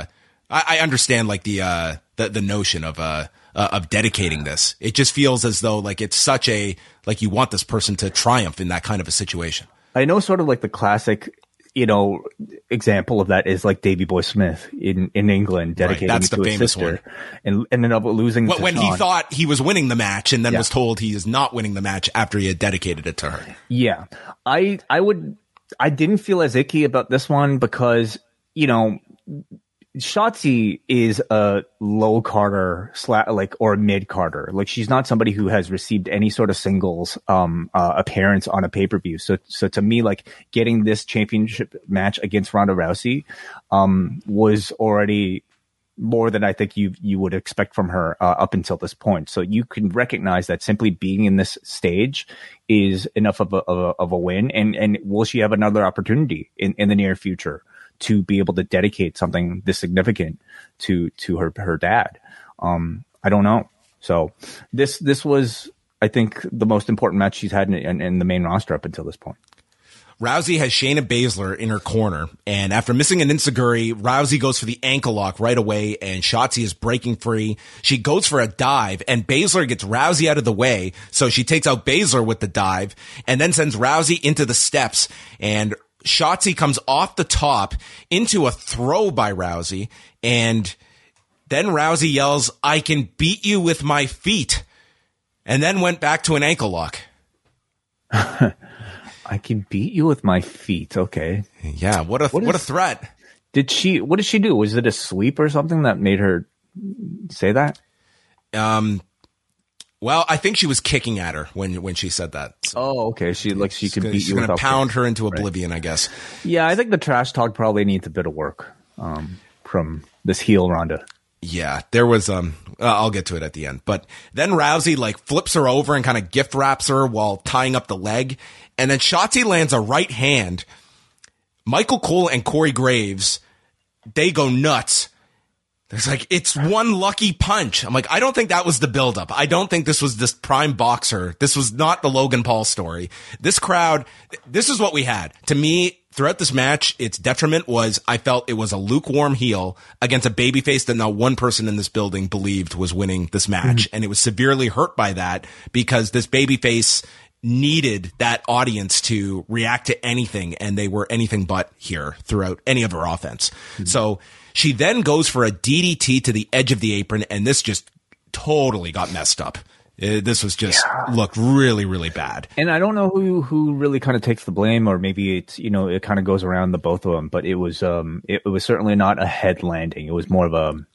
I, I understand like the uh the the notion of uh, uh of dedicating this. It just feels as though like it's such a like you want this person to triumph in that kind of a situation. I know sort of like the classic, you know, example of that is like Davey Boy Smith in, in England dedicating right, that's it the to his sister one. and ended up losing well, to when Sean. he thought he was winning the match and then yeah. was told he is not winning the match after he had dedicated it to her. Yeah, I I would I didn't feel as icky about this one because, you know, Shotzi is a low Carter sla- like or a mid Carter. Like she's not somebody who has received any sort of singles um uh, appearance on a pay per view. So so to me, like getting this championship match against Ronda Rousey um was already more than I think you you would expect from her uh, up until this point. So you can recognize that simply being in this stage is enough of a of a, of a win. And and will she have another opportunity in, in the near future to be able to dedicate something this significant to to her her dad? Um, I don't know. So this this was, I think, the most important match she's had in, in, in the main roster up until this point. Rousey has Shayna Baszler in her corner, and after missing an enziguri, Rousey goes for the ankle lock right away, and Shotzi is breaking free. She goes for a dive, and Baszler gets Rousey out of the way, so she takes out Baszler with the dive, and then sends Rousey into the steps, and Shotzi comes off the top into a throw by Rousey, and then Rousey yells, "I can beat you with my feet," and then went back to an ankle lock. I can beat you with my feet. Okay. Yeah. What a, what, what is, a threat. Did she, what did she do? Was it a sweep or something that made her say that? Um, well, I think she was kicking at her when, when she said that. So. Oh, okay. She like, she could beat she's you. She's going to pound feet. her into oblivion, right. I guess. Yeah. I think the trash talk probably needs a bit of work, um, from this heel Ronda. Yeah, there was, um, uh, I'll get to it at the end, but then Rousey like flips her over and kind of gift wraps her while tying up the leg. And then Shotzi lands a right hand. Michael Cole and Corey Graves, they go nuts. There's like, it's one lucky punch. I'm like, I don't think that was the buildup. I don't think this was this prime boxer. This was not the Logan Paul story. This crowd, this is what we had. To me, throughout this match, its detriment was I felt it was a lukewarm heel against a babyface that not one person in this building believed was winning this match. Mm-hmm. And it was severely hurt by that because this babyface needed that audience to react to anything, and they were anything but here throughout any of her offense. Mm-hmm. So she then goes for a D D T to the edge of the apron, and this just totally got messed up. Uh, this was just yeah. looked really, really bad. And I don't know who who really kind of takes the blame, or maybe it's, you know, it kind of goes around the both of them. But it was um it, it was certainly not a head landing. It was more of a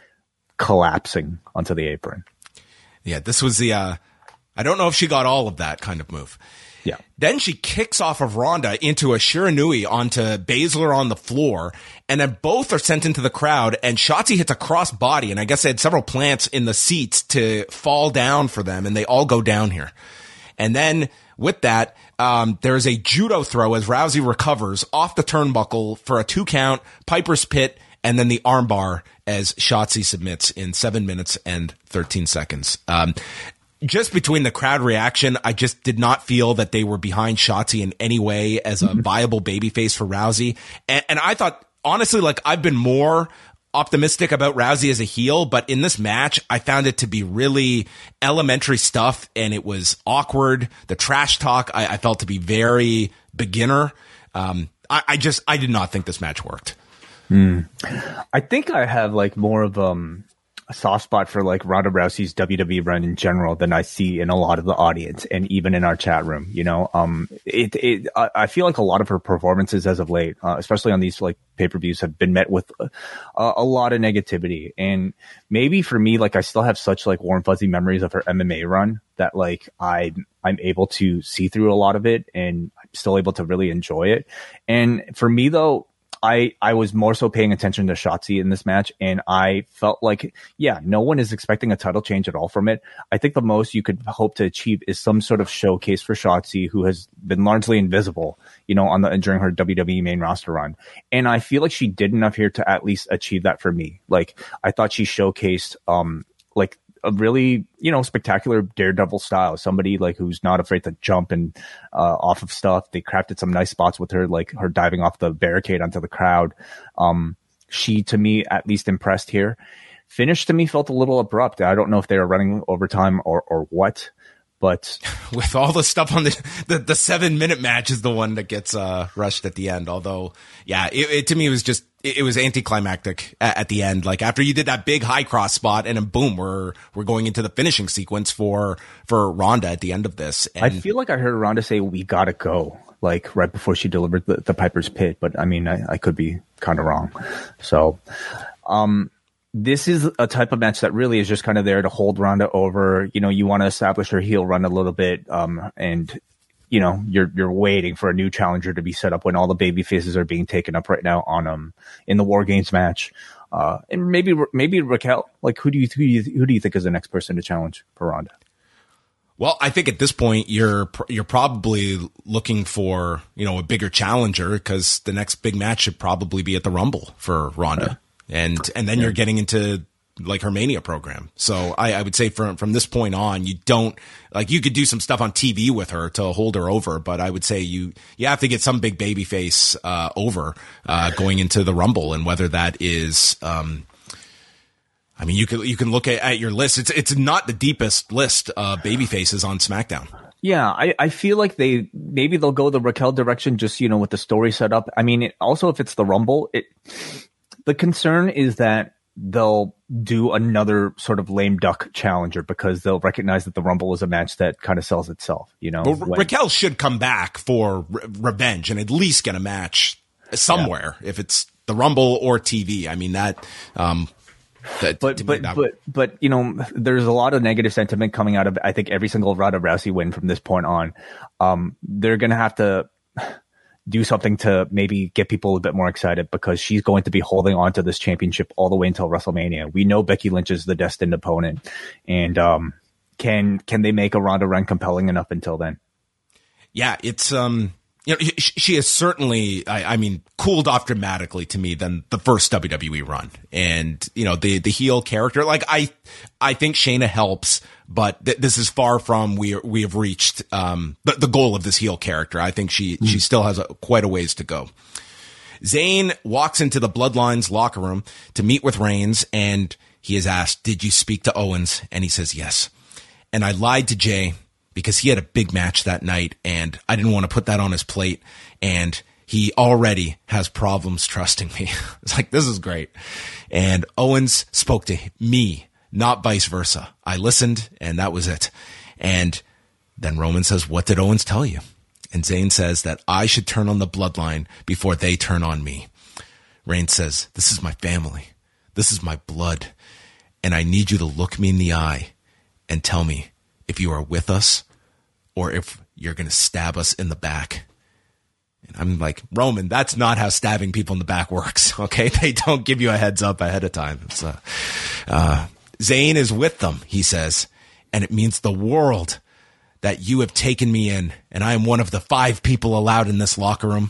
collapsing onto the apron. Yeah, this was the. Uh, I don't know if she got all of that kind of move. Yeah. Then she kicks off of Ronda into a Shiranui onto Baszler on the floor, and then both are sent into the crowd, and Shotzi hits a cross body, and I guess they had several plants in the seats to fall down for them, and they all go down here. And then with that, um, there's a judo throw as Rousey recovers off the turnbuckle for a two count, Piper's Pit, and then the armbar as Shotzi submits in seven minutes and thirteen seconds. Um, Just between the crowd reaction, I just did not feel that they were behind Shotzi in any way as a viable babyface for Rousey. And, and I thought, honestly, like I've been more optimistic about Rousey as a heel, but in this match, I found it to be really elementary stuff, and it was awkward. The trash talk, I, I felt to be very beginner. Um, I, I just, I did not think this match worked. Mm. I think I have like more of um. a soft spot for like Ronda Rousey's W W E run in general than I see in a lot of the audience and even in our chat room. You know, um, it, it, I, I feel like a lot of her performances as of late, uh, especially on these like pay-per-views, have been met with a, a lot of negativity. And maybe for me, like I still have such like warm fuzzy memories of her M M A run that like I, I'm able to see through a lot of it, and I'm still able to really enjoy it. And for me though, I, I was more so paying attention to Shotzi in this match, and I felt like, yeah, no one is expecting a title change at all from it. I think the most you could hope to achieve is some sort of showcase for Shotzi, who has been largely invisible, you know, on the during her W W E main roster run. And I feel like she did enough here to at least achieve that for me. Like, I thought she showcased, um, like, a really, you know, spectacular daredevil style, somebody like who's not afraid to jump and uh, off of stuff. They crafted some nice spots with her, like her diving off the barricade onto the crowd. Um, she, to me, at least impressed here. Finish to me felt a little abrupt. I don't know if they were running overtime or, or what, but with all the stuff on the, the, the seven minute match is the one that gets, uh, rushed at the end. Although, yeah, it, it to me, it was just, it, it was anticlimactic at, at the end. Like after you did that big high cross spot and then boom, we're, we're going into the finishing sequence for, for Ronda at the end of this. And I feel like I heard Ronda say, "We gotta go," like right before she delivered the, the Piper's Pit. But I mean, I, I could be kind of wrong. So, um, this is a type of match that really is just kind of there to hold Ronda over. You know, you want to establish her heel run a little bit, um, and you know, you're you're waiting for a new challenger to be set up when all the baby faces are being taken up right now on um in the War Games match. Uh, and maybe maybe Raquel. Like, who do you who do you, who do you think is the next person to challenge for Ronda? Well, I think at this point you're you're probably looking for, you know, a bigger challenger, because the next big match should probably be at the Rumble for Ronda. Right. And, and then yeah. you're getting into like her Mania program. So I, I would say from, from this point on, you don't, like, you could do some stuff on T V with her to hold her over, but I would say you, you have to get some big baby face, uh, over, uh, going into the Rumble. And whether that is, um, I mean, you can, you can look at, at your list. It's, it's not the deepest list of baby faces on SmackDown. Yeah, I, I feel like they maybe they'll go the Raquel direction, just, you know, with the story set up. I mean, it, also if it's the Rumble, it, the concern is that they'll do another sort of lame duck challenger because they'll recognize that the Rumble is a match that kind of sells itself, you know. Well, when, Raquel should come back for re- revenge and at least get a match somewhere, yeah. if it's the Rumble or T V. I mean, that, um, that but, but, that, but, but, you know, there's a lot of negative sentiment coming out of, I think, every single Ronda Rousey win from this point on. Um, they're going to have to do something to maybe get people a bit more excited, because she's going to be holding on to this championship all the way until WrestleMania. We know Becky Lynch is the destined opponent, and um, can can they make a Ronda run compelling enough until then? Yeah, it's um, you know, she has certainly, I, I mean, cooled off dramatically to me than the first W W E run, and you know, the the heel character. Like I, I think Shayna helps. But th- this is far from we we have reached um, the, the goal of this heel character. I think she mm. she still has a, quite a ways to go. Zayn walks into the Bloodlines locker room to meet with Reigns, and he is asked, "Did you speak to Owens?" And he says, "Yes." And I lied to Jay because he had a big match that night, and I didn't want to put that on his plate. And he already has problems trusting me. It's like, this is great. And Owens spoke to me, not vice versa. I listened, and that was it. And then Roman says, "What did Owens tell you?" And Zayn says that I should turn on the Bloodline before they turn on me. Reigns says, "This is my family. This is my blood. And I need you to look me in the eye and tell me if you are with us or if you're going to stab us in the back." And I'm like, Roman, that's not how stabbing people in the back works. Okay. They don't give you a heads up ahead of time. It's uh, uh, Zayn is with them, he says, and it means the world that you have taken me in, and I am one of the five people allowed in this locker room.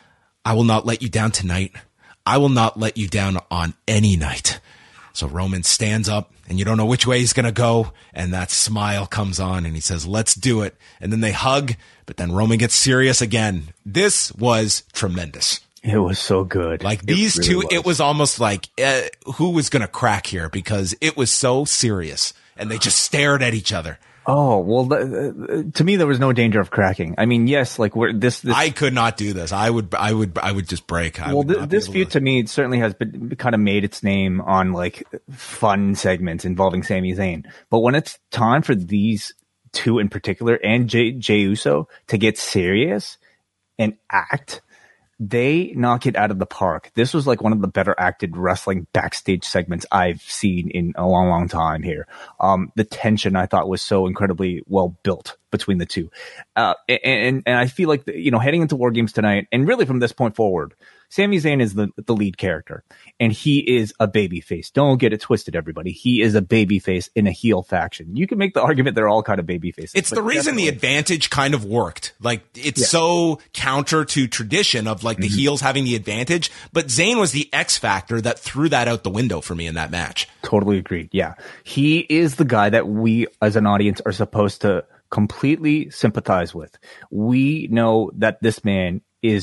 I will not let you down tonight. I will not let you down on any night. So Roman stands up, and you don't know which way he's going to go, and that smile comes on, and he says, "Let's do it." And then they hug, but then Roman gets serious again. This was tremendous. It was so good. Like these really two, was. It was almost like uh, who was going to crack here, because it was so serious, and they just stared at each other. Oh, well, uh, to me, there was no danger of cracking. I mean, yes, like we're this, this. I could not do this. I would, I would, I would just break. I well, th- this feud to... to me certainly has been kind of made its name on like fun segments involving Sami Zayn. But when it's time for these two in particular and Jey, Jey Uso to get serious and act, they knock it out of the park. This was like one of the better acted wrestling backstage segments I've seen in a long, long time here. Um, the tension I thought was so incredibly well built between the two. Uh, and, and I feel like, the, you know, heading into War Games tonight, and really from this point forward, Sami Zayn is the, the lead character, and he is a babyface. Don't get it twisted, everybody. He is a babyface in a heel faction. You can make the argument they're all kind of babyfaces. It's the reason definitely. The advantage kind of worked. Like, it's yeah. so counter to tradition of like the mm-hmm. heels having the advantage, but Zayn was the X factor that threw that out the window for me in that match. Totally agreed. Yeah. He is the guy that we as an audience are supposed to completely sympathize with. We know that this man is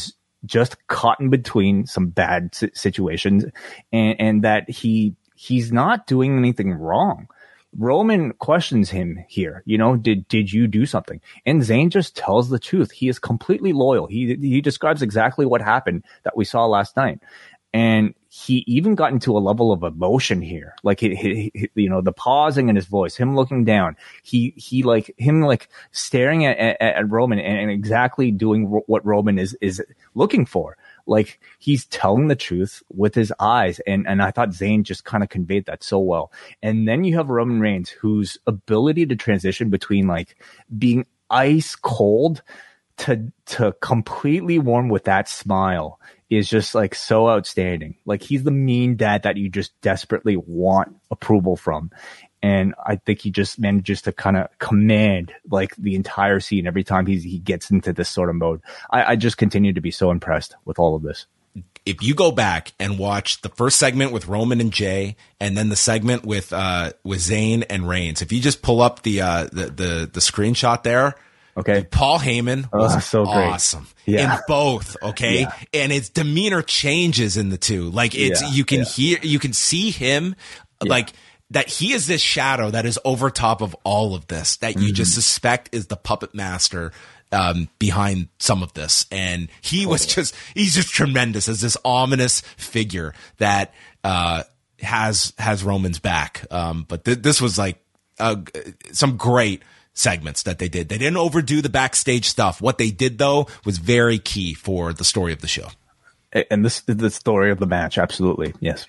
just caught in between some bad situations, and, and that he he's not doing anything wrong. Roman questions him here, you know, did did you do something? And Zayn just tells the truth. He is completely loyal. He he describes exactly what happened that we saw last night. And he even got into a level of emotion here, like he, he, he, you know, the pausing in his voice, him looking down, he he like him like staring at, at, at Roman and, and exactly doing ro- what Roman is is looking for. Like he's telling the truth with his eyes, and and I thought Zayn just kind of conveyed that so well. And then you have Roman Reigns, whose ability to transition between like being ice cold to to completely warm with that smile is just like so outstanding. Like he's the mean dad that you just desperately want approval from. And I think he just manages to kind of command like the entire scene every time he's, he gets into this sort of mode. I, I just continue to be so impressed with all of this. If you go back and watch the first segment with Roman and Jay, and then the segment with, uh, with Zayn and Reigns, if you just pull up the, uh, the, the, the screenshot there, okay, Paul Heyman was oh, so awesome yeah. in both. Okay. Yeah. And his demeanor changes in the two. Like it's, yeah. you can yeah. hear, you can see him yeah. like that. He is this shadow that is over top of all of this that you mm-hmm. just suspect is the puppet master um, behind some of this. And he totally. was just, he's just tremendous as this ominous figure that, uh, has, has Roman's back. Um, but th- this was like, uh, some great segments that they did. They didn't overdo the backstage stuff. What they did though was very key for the story of the show. And this is the story of the match. Absolutely. Yes.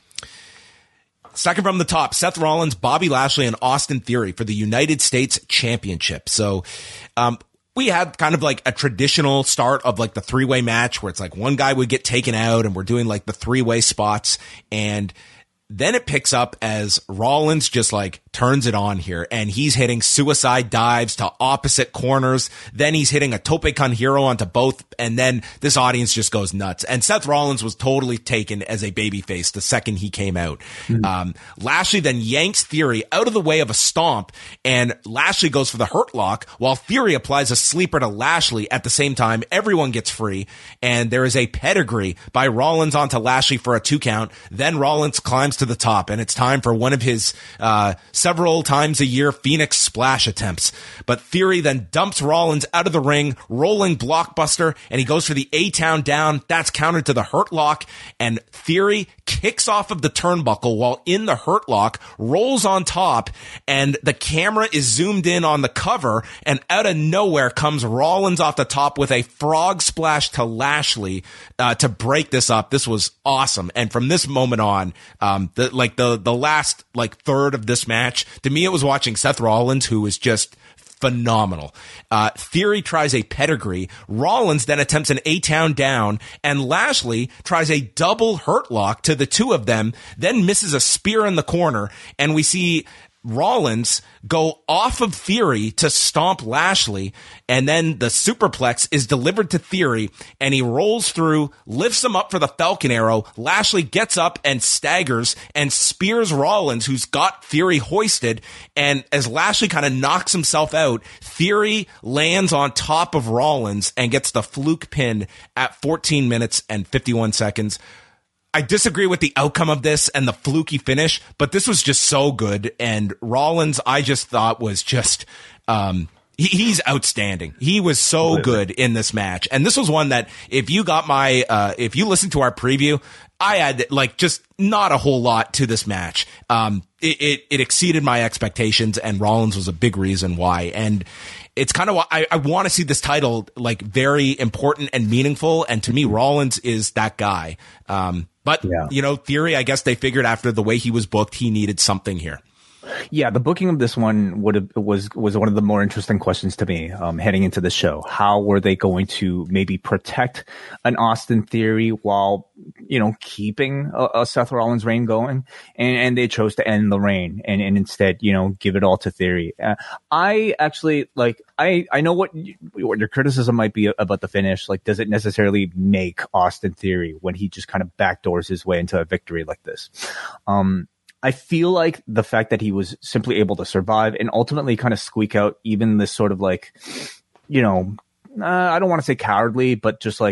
Second from the top, Seth Rollins, Bobby Lashley, and Austin Theory for the United States Championship. So, um, we had kind of like a traditional start of like the three-way match where it's like one guy would get taken out and we're doing like the three-way spots, and then it picks up as Rollins just like turns it on here, and he's hitting suicide dives to opposite corners. Then he's hitting a tope con hero onto both, and then this audience just goes nuts. And Seth Rollins was totally taken as a babyface the second he came out. Mm-hmm. Um, Lashley then yanks Theory out of the way of a stomp, and Lashley goes for the Hurt Lock while Theory applies a sleeper to Lashley. At the same time, everyone gets free, and there is a pedigree by Rollins onto Lashley for a two count. Then Rollins climbs to the top, and it's time for one of his uh several times a year Phoenix splash attempts. But Theory then dumps Rollins out of the ring, rolling blockbuster, and he goes for the A-Town down. That's countered to the Hurt Lock, and Theory kicks off of the turnbuckle while in the Hurt Lock, rolls on top, and the camera is zoomed in on the cover, and out of nowhere comes Rollins off the top with a frog splash to Lashley uh, to break this up. This was awesome. And from this moment on, um, the, like the, the last like third of this match, to me, it was watching Seth Rollins, who was just phenomenal. Uh, Theory tries a pedigree. Rollins then attempts an A-Town down, and Lashley tries a double Hurt Lock to the two of them, then misses a spear in the corner, and we see Rollins go off of Theory to stomp Lashley, and then the superplex is delivered to Theory, and he rolls through, lifts him up for the Falcon Arrow. Lashley gets up and staggers and spears Rollins, who's got Theory hoisted, and as Lashley kind of knocks himself out, Theory lands on top of Rollins and gets the fluke pin at fourteen minutes and fifty-one seconds. I disagree with the outcome of this and the fluky finish, but this was just so good. And Rollins, I just thought was just, um, he, he's outstanding. He was so good in this match. And this was one that if you got my, uh, if you listened to our preview, I had like just not a whole lot to this match. Um, it, it, it exceeded my expectations, and Rollins was a big reason why. And it's kind of why I, I want to see this title like very important and meaningful. And to me, Rollins is that guy. Um, But, yeah. you know, Theory, I guess they figured after the way he was booked, he needed something here. Yeah, the booking of this one would have, was was one of the more interesting questions to me um, heading into the show. How were they going to maybe protect an Austin Theory while, you know, keeping a, a Seth Rollins reign going? And, and they chose to end the reign and, and instead, you know, give it all to Theory. Uh, I actually, like, I, I know what, you, what your criticism might be about the finish. Like, does it necessarily make Austin Theory when he just kind of backdoors his way into a victory like this? Um, I feel like the fact that he was simply able to survive and ultimately kind of squeak out even this sort of like, you know, uh, I don't want to say cowardly, but just like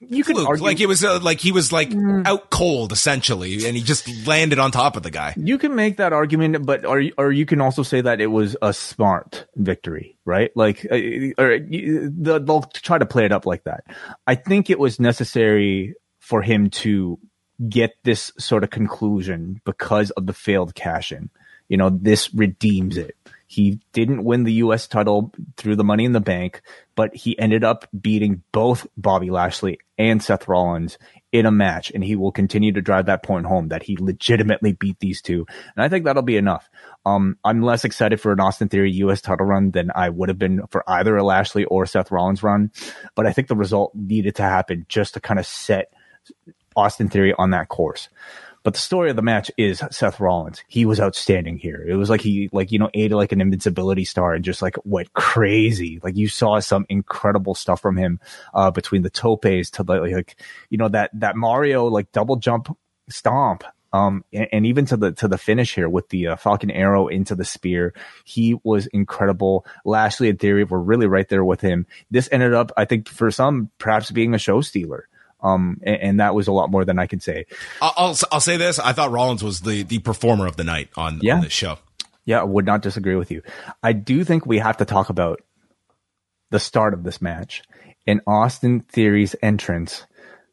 you could Fluke. argue Like it was uh, like he was like mm. out cold essentially, and he just landed on top of the guy. You can make that argument, but or or you can also say that it was a smart victory, right? Like, uh, or they'll try to play it up like that. I think it was necessary for him to get this sort of conclusion because of the failed cash-in. You know, this redeems it. He didn't win the U S title through the Money in the Bank, but he ended up beating both Bobby Lashley and Seth Rollins in a match, and he will continue to drive that point home that he legitimately beat these two. And I think that'll be enough. Um, I'm less excited for an Austin Theory U S title run than I would have been for either a Lashley or Seth Rollins run, but I think the result needed to happen just to kind of set Austin Theory on that course. But the story of the match is Seth Rollins. He was outstanding here. It was like he, like, you know, ate like an invincibility star and just like went crazy. Like you saw some incredible stuff from him, uh, between the topes to the, like, you know, that, that Mario like double jump stomp. Um, and, and even to the, to the finish here with the uh, Falcon Arrow into the spear. He was incredible. Lashley and Theory were really right there with him. This ended up, I think, for some, perhaps being a show stealer. Um, and, and that was a lot more than I could say. I'll, I'll say this. I thought Rollins was the, the performer of the night on, yeah. on this show. Yeah, I would not disagree with you. I do think we have to talk about the start of this match and Austin Theory's entrance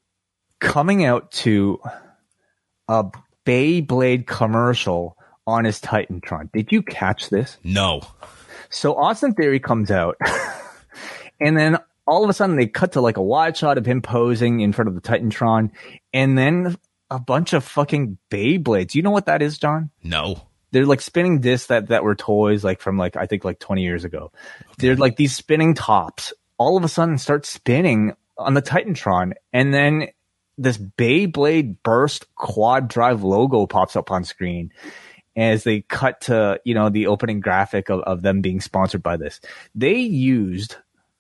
coming out to a Beyblade commercial on his Titantron. Did you catch this? No. So Austin Theory comes out and then all of a sudden they cut to like a wide shot of him posing in front of the Titantron and then a bunch of fucking Beyblades. You know what that is, John? No. They're like spinning discs that, that were toys like from like, I think like twenty years ago. Okay. They're like these spinning tops all of a sudden start spinning on the Titantron. And then this Beyblade Burst quad drive logo pops up on screen as they cut to, you know, the opening graphic of, of them being sponsored by this. They used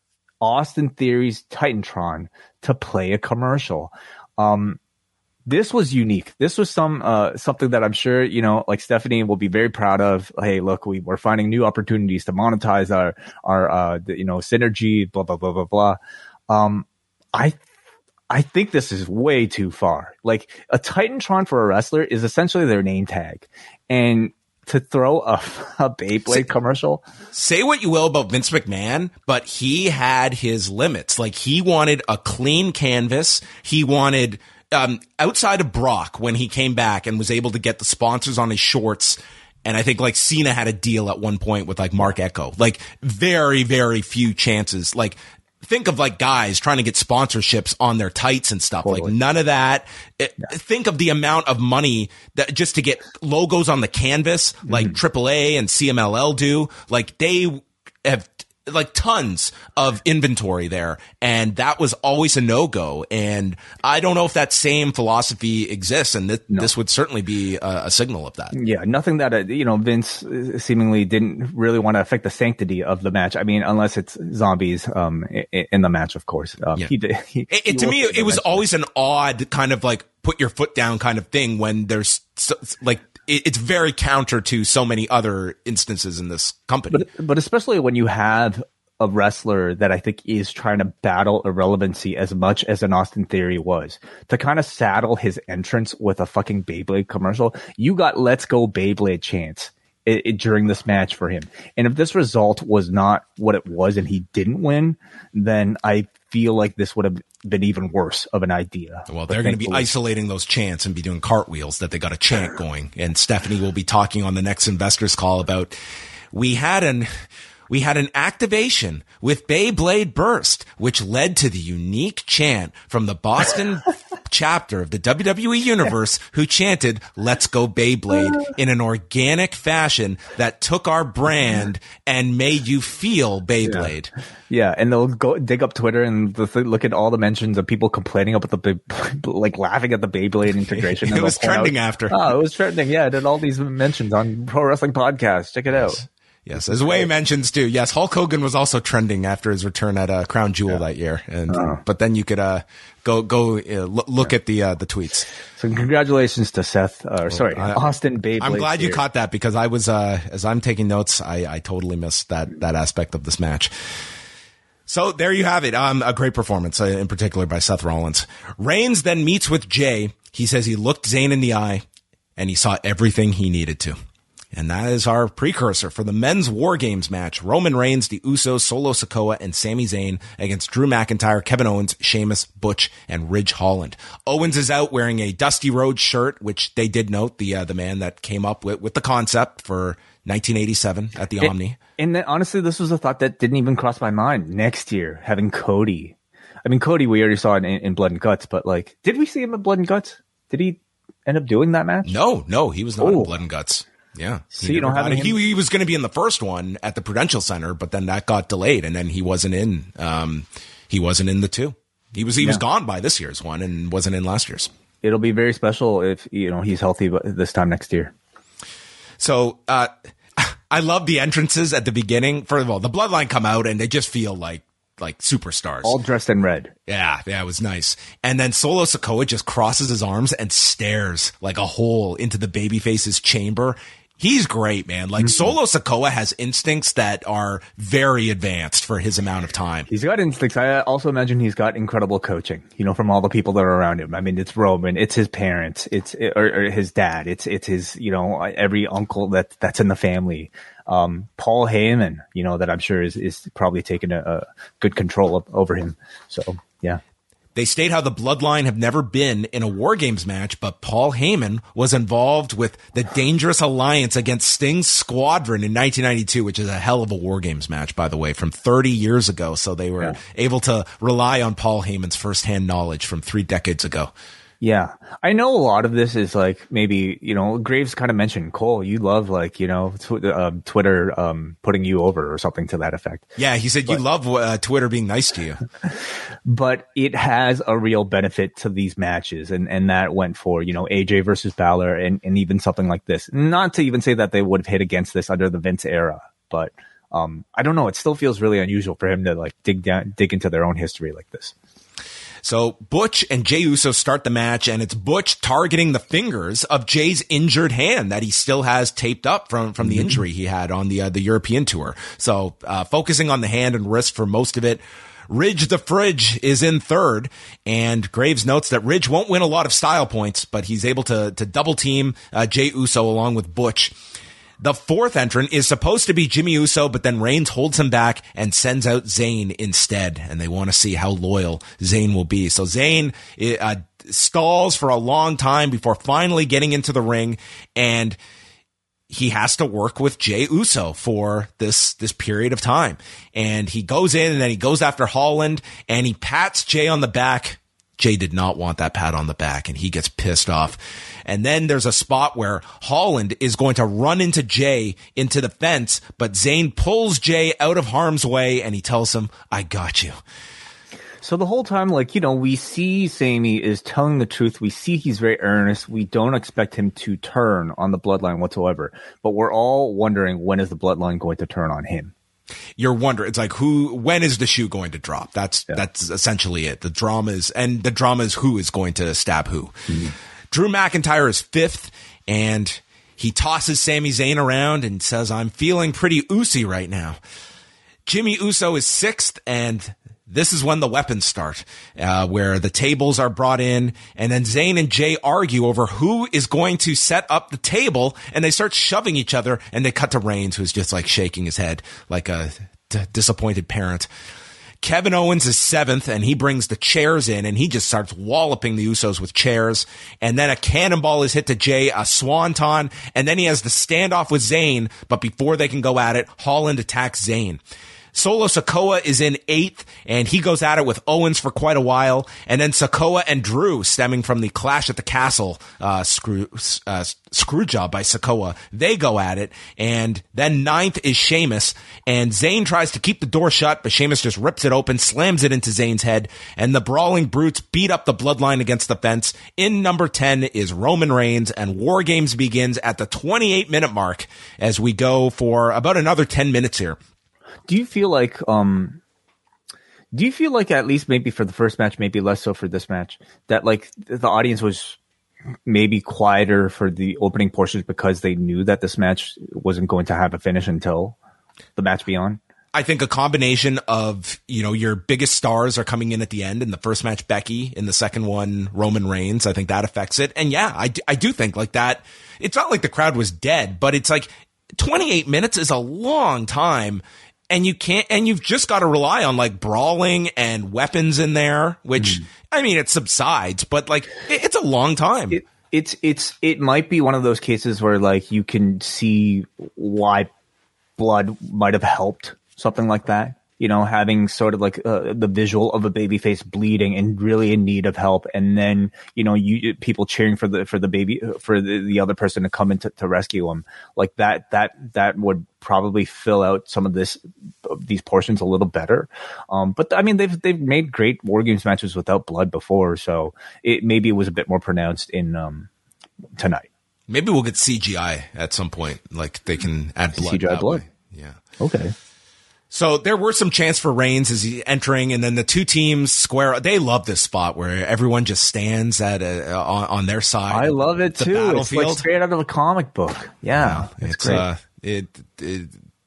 Austin Theory's Titantron to play a commercial. Um, this was unique. This was some, uh, something that I'm sure, you know, like Stephanie will be very proud of. Hey, look, we, we're finding new opportunities to monetize our, our, uh, the, you know, synergy, blah, blah, blah, blah, blah. Um, I, I think this is way too far. Like a Titantron for a wrestler is essentially their name tag. And to throw a, a Beyblade say, commercial. Say what you will about Vince McMahon, but he had his limits. Like he wanted a clean canvas. He wanted, um, outside of Brock when he came back and was able to get the sponsors on his shorts. And I think like Cena had a deal at one point with like Mark Echo, like very, very few chances. Like think of like guys trying to get sponsorships on their tights and stuff. Totally. Like none of that. It, yeah. Think of the amount of money that just to get logos on the canvas, mm-hmm. like triple A and C M L L do. Like they have like tons of inventory there. And that was always a no-go. And I don't know if that same philosophy exists. And th- no. this would certainly be a, a signal of that. Yeah. Nothing that, uh, you know, Vince seemingly didn't really want to affect the sanctity of the match. I mean, unless it's zombies, um, in, in the match, of course. Um, yeah. he did. He, it, he to me, it was always an odd kind of like put your foot down kind of thing when there's so, like, it's very counter to so many other instances in this company. But, but especially when you have a wrestler that I think is trying to battle irrelevancy as much as an Austin Theory was, to kind of saddle his entrance with a fucking Beyblade commercial. You got Let's Go Beyblade chants it, it, during this match for him. And if this result was not what it was and he didn't win, then I feel like this would have been even worse of an idea. Well, they're going to be isolating those chants and be doing cartwheels that they got a chant going. And Stephanie will be talking on the next investors call about, we had an, we had an activation with Beyblade Burst, which led to the unique chant from the Boston chapter of the W W E Universe who chanted, "Let's go Beyblade," in an organic fashion that took our brand and made you feel Beyblade. Yeah. Yeah, and they'll go dig up Twitter and look at all the mentions of people complaining about the, like laughing at the Beyblade integration. It was trending out, after. Oh, it was trending. Yeah, it did all these mentions on Pro Wrestling Podcast. Check it out. Yes. Yes, as Way mentions too. Yes, Hulk Hogan was also trending after his return at uh, Crown Jewel yeah. that year, and uh, but then you could uh, go go uh, look yeah. at the uh, the tweets. So congratulations to Seth, uh, or sorry, I, Austin Beyblade. I'm glad here. you caught that because I was uh, as I'm taking notes, I, I totally missed that that aspect of this match. So there you have it. Um, a great performance, uh, in particular by Seth Rollins. Reigns then meets with Jay. He says he looked Zayn in the eye and he saw everything he needed to. And that is our precursor for the men's War Games match. Roman Reigns, the Usos, Solo Sikoa, and Sami Zayn against Drew McIntyre, Kevin Owens, Sheamus, Butch, and Ridge Holland. Owens is out wearing a Dusty Rhodes shirt, which they did note, the uh, the man that came up with, with the concept for nineteen eighty-seven at the it, Omni. And then, honestly, this was a thought that didn't even cross my mind. Next year, having Cody. I mean, Cody, we already saw in, in Blood and Guts, but like, did we see him in Blood and Guts? Did he end up doing that match? No, no, he was not oh. in Blood and Guts. Yeah. So, you know, having him- he, he was going to be in the first one at the Prudential Center, but then that got delayed and then he wasn't in, um, he wasn't in the two. He was, he was yeah. gone by this year's one and wasn't in last year's. It'll be very special if, you know, he's healthy this time next year. So, uh, I love the entrances at the beginning. First of all, the Bloodline come out and they just feel like, like superstars. All dressed in red. Yeah, yeah, it was nice. And then Solo Sikoa just crosses his arms and stares like a hole into the babyface's chamber. He's great, man. Like, mm-hmm. Solo Sikoa has instincts that are very advanced for his amount of time. He's got instincts. I also imagine he's got incredible coaching, you know, from all the people that are around him. I mean, it's Roman, it's his parents, it's or, or his dad, it's it's his, you know, every uncle that that's in the family. Um, Paul Heyman, you know, that I'm sure is is probably taking a, a good control of, over him. So, yeah. They state how the Bloodline have never been in a War Games match, but Paul Heyman was involved with the Dangerous Alliance against Sting's Squadron in nineteen ninety-two, which is a hell of a War Games match, by the way, from thirty years ago. So they were yeah. able to rely on Paul Heyman's firsthand knowledge from three decades ago. Yeah. I know a lot of this is like maybe, you know, Graves kind of mentioned, Cole, you love like, you know, tw- um, Twitter um, putting you over or something to that effect. Yeah, he said but, you love uh, Twitter being nice to you. But it has a real benefit to these matches. And, and that went for, you know, A J versus Balor and, and even something like this. Not to even say that they would have hit against this under the Vince era, but um, I don't know. It still feels really unusual for him to like dig down, dig into their own history like this. So Butch and Jey Uso start the match, and it's Butch targeting the fingers of Jay's injured hand that he still has taped up from, from the mm-hmm. injury he had on the uh, the European tour. So uh, focusing on the hand and wrist for most of it. Ridge the Fridge is in third, and Graves notes that Ridge won't win a lot of style points, but he's able to to double team uh, Jey Uso along with Butch. The fourth entrant is supposed to be Jimmy Uso, but then Reigns holds him back and sends out Zayn instead. And they want to see how loyal Zayn will be. So Zayn uh, stalls for a long time before finally getting into the ring. And he has to work with Jey Uso for this, this period of time. And he goes in and then he goes after Holland and he pats Jey on the back. Jey did not want that pat on the back and he gets pissed off. And then there's a spot where Holland is going to run into Jey into the fence, but Zayn pulls Jey out of harm's way and he tells him, I got you. So the whole time, like, you know, we see Sami is telling the truth. We see he's very earnest. We don't expect him to turn on the Bloodline whatsoever, but we're all wondering, when is the Bloodline going to turn on him? You're wondering, it's like, who, when is the shoe going to drop? That's, yeah. that's essentially it. The drama is, and the drama is who is going to stab who. Mm-hmm. Drew McIntyre is fifth, and he tosses Sami Zayn around and says, I'm feeling pretty oozy right now. Jimmy Uso is sixth, and this is when the weapons start, uh, where the tables are brought in, and then Zayn and Jey argue over who is going to set up the table, and they start shoving each other, and they cut to Reigns, who's just like shaking his head like a d- disappointed parent. Kevin Owens is seventh, and he brings the chairs in, and he just starts walloping the Usos with chairs. And then a cannonball is hit to Jey, a swanton, and then he has the standoff with Zayn, but before they can go at it, Holland attacks Zayn. Solo Sikoa is in eighth, and he goes at it with Owens for quite a while. And then Sikoa and Drew, stemming from the Clash at the Castle uh, screw uh, screw job by Sikoa, they go at it. And then ninth is Sheamus, and Zayn tries to keep the door shut, but Sheamus just rips it open, slams it into Zayn's head, and the Brawling Brutes beat up the Bloodline against the fence. In number ten is Roman Reigns, and War Games begins at the twenty-eight minute mark as we go for about another ten minutes here. Do you feel like, um, do you feel like at least maybe for the first match, maybe less so for this match, that like the audience was maybe quieter for the opening portions because they knew that this match wasn't going to have a finish until the match be on? I think a combination of, you know, your biggest stars are coming in at the end. In the first match, Becky. In the second one, Roman Reigns. I think that affects it. And yeah, I, I do think like that. It's not like the crowd was dead, but it's like twenty-eight minutes is a long time. And you can't, and you've just got to rely on like brawling and weapons in there, which, mm. I mean, it subsides, but like it, it's a long time. It, it's, it's, it might be one of those cases where like you can see why blood might have helped something like that. You know, having sort of like uh, the visual of a babyface bleeding and really in need of help, and then you know, you people cheering for the for the baby for the, the other person to come in to, to rescue him, like that. That that would probably fill out some of this these portions a little better. Um, but I mean, they've they've made great War Games matches without blood before, so it maybe it was a bit more pronounced in um, tonight. Maybe we'll get C G I at some point, like they can add blood. C G I blood, way. Yeah. Okay. So there were some chants for Reigns as he entering, and then the two teams square. They love this spot where everyone just stands at a, on, on their side. I love it too. It's like straight out of a comic book. Yeah, yeah it's, it's great. Uh, it, it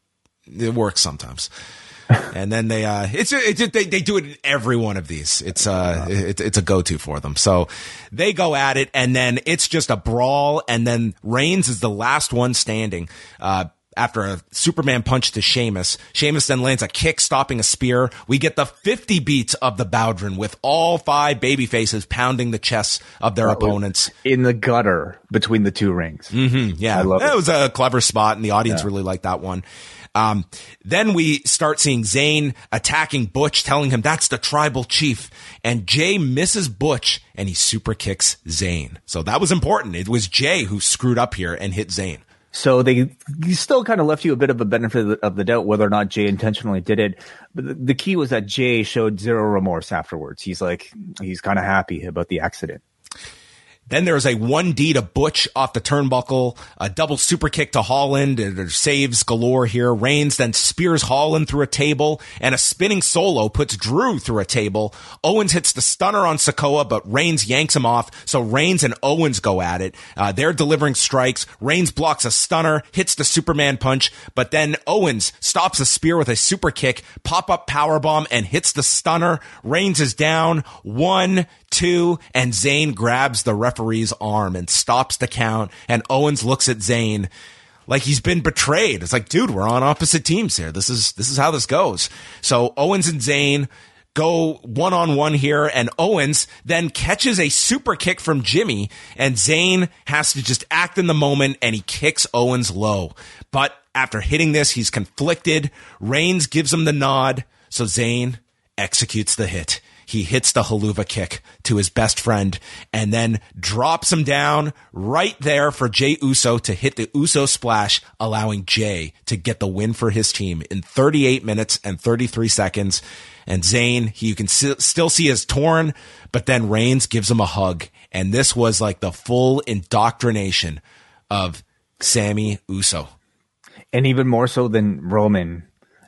it works sometimes. And then they uh, it's it, they they do it in every one of these. It's uh, it, it's a go to for them. So they go at it, and then it's just a brawl, and then Reigns is the last one standing. Uh. After a Superman punch to Sheamus. Sheamus then lands a kick, stopping a spear. We get the fifty beats of the Bowdrin with all five babyfaces pounding the chests of their that opponents. In the gutter between the two rings. Mm-hmm, yeah. I love that it. was a clever spot, and the audience yeah. really liked that one. Um, then we start seeing Zayn attacking Butch, telling him that's the tribal chief. And Jay misses Butch, and he super kicks Zayn. So that was important. It was Jay who screwed up here and hit Zayn. So they still kind of left you a bit of a benefit of the, of the doubt whether or not Jay intentionally did it. But the, the key was that Jay showed zero remorse afterwards. He's like, he's kind of happy about the accident. Then there's a one D to Butch off the turnbuckle, a double super kick to Holland, and there's saves galore here. Reigns then spears Holland through a table, and a spinning solo puts Drew through a table. Owens hits the stunner on Sikoa, but Reigns yanks him off, so Reigns and Owens go at it. Uh, they're delivering strikes. Reigns blocks a stunner, hits the Superman punch, but then Owens stops a spear with a super kick, pop-up powerbomb, and hits the stunner. Reigns is down, one, two, and Zayn grabs the referee's arm and stops the count, and Owens looks at Zayn like he's been betrayed. It's like, dude, we're on opposite teams here. This is this is how this goes. So Owens and Zayn go one-on-one here, and Owens then catches a super kick from Jimmy, and Zayn has to just act in the moment, and he kicks Owens low. But after hitting this, he's conflicted. Reigns gives him the nod, so Zayn executes the hit. He hits the haluva kick to his best friend and then drops him down right there for Jey Uso to hit the Uso splash, allowing Jey to get the win for his team in thirty-eight minutes and thirty-three seconds. And Zayn, he, you can s- still see his torn, but then Reigns gives him a hug. And this was like the full indoctrination of Sami Uso. And even more so than Roman,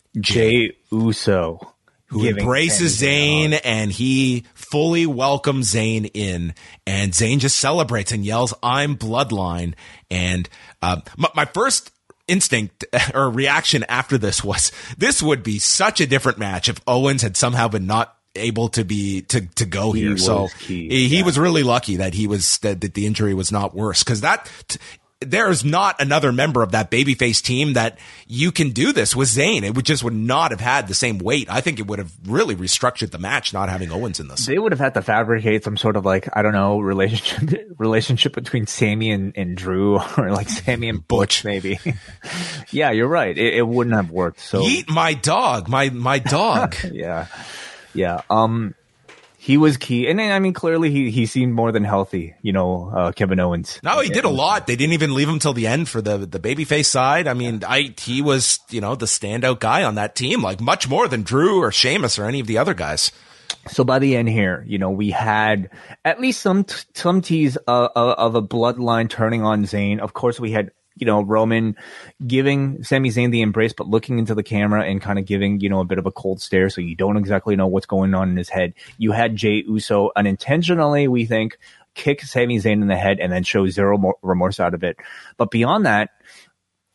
Jey Uso. Who embraces Zayn, and he fully welcomes Zayn in, and Zayn just celebrates and yells, "I'm Bloodline." And uh, my, my first instinct or reaction after this was, this would be such a different match if Owens had somehow been not able to be to to go he here. So key, he, he yeah. was really lucky that he was that, that the injury was not worse, because that. T- There's not another member of that babyface team that you can do this with Zayn. It would just would not have had the same weight. I think it would have really restructured the match not having Owens in this. They would have had to fabricate some sort of like, I don't know, relationship relationship between Sami and, and Drew, or like Sami and Butch, Butch maybe. Yeah, you're right. It, it wouldn't have worked. So eat my dog, my my dog. yeah, yeah. Um. He was key. And then, I mean, clearly he, he seemed more than healthy, you know, uh, Kevin Owens. No, he did a lot. They didn't even leave him till the end for the, the babyface side. I mean, I, he was, you know, the standout guy on that team, like much more than Drew or Sheamus or any of the other guys. So by the end here, you know, we had at least some, some tease of, of a bloodline turning on Zayn. Of course, we had, you know, Roman giving Sami Zayn the embrace, but looking into the camera and kind of giving, you know, a bit of a cold stare. So you don't exactly know what's going on in his head. You had Jey Uso unintentionally, we think, kick Sami Zayn in the head and then show zero remorse out of it. But beyond that,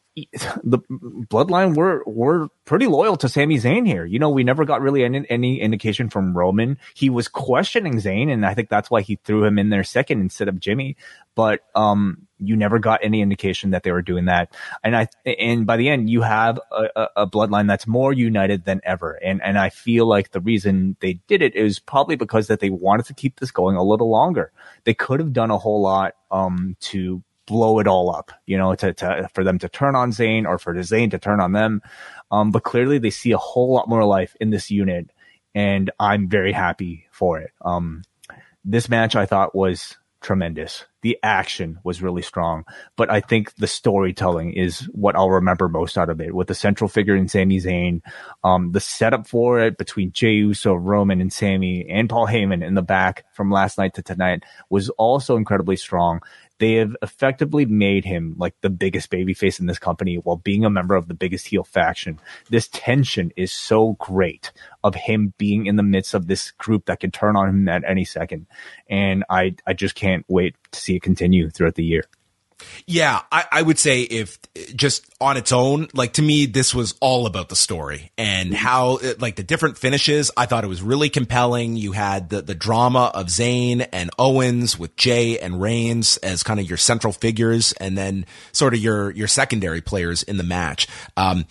the Bloodline were were pretty loyal to Sami Zayn here. You know, we never got really any, any indication from Roman. He was questioning Zayn, and I think that's why he threw him in there second instead of Jimmy. But um, you never got any indication that they were doing that. And I and by the end, you have a, a Bloodline that's more united than ever. And and I feel like the reason they did it is probably because that they wanted to keep this going a little longer. They could have done a whole lot um, to blow it all up, you know, to, to for them to turn on Zayn or for Zayn to turn on them. Um, but clearly they see a whole lot more life in this unit, and I'm very happy for it. Um, this match I thought was tremendous. The action was really strong, but I think the storytelling is what I'll remember most out of it, with the central figure in Sami Zayn. Um, the setup for it between Jey Uso, Roman, and Sami, and Paul Heyman in the back from last night to tonight was also incredibly strong. They have effectively made him like the biggest babyface in this company while being a member of the biggest heel faction. This tension is so great of him being in the midst of this group that can turn on him at any second. And I, I just can't wait to see it continue throughout the year. Yeah, I, I would say if just on its own, like to me, this was all about the story and how like the different finishes. I thought it was really compelling. You had the, the drama of Zayn and Owens with Jay and Reigns as kind of your central figures, and then sort of your, your secondary players in the match. Um,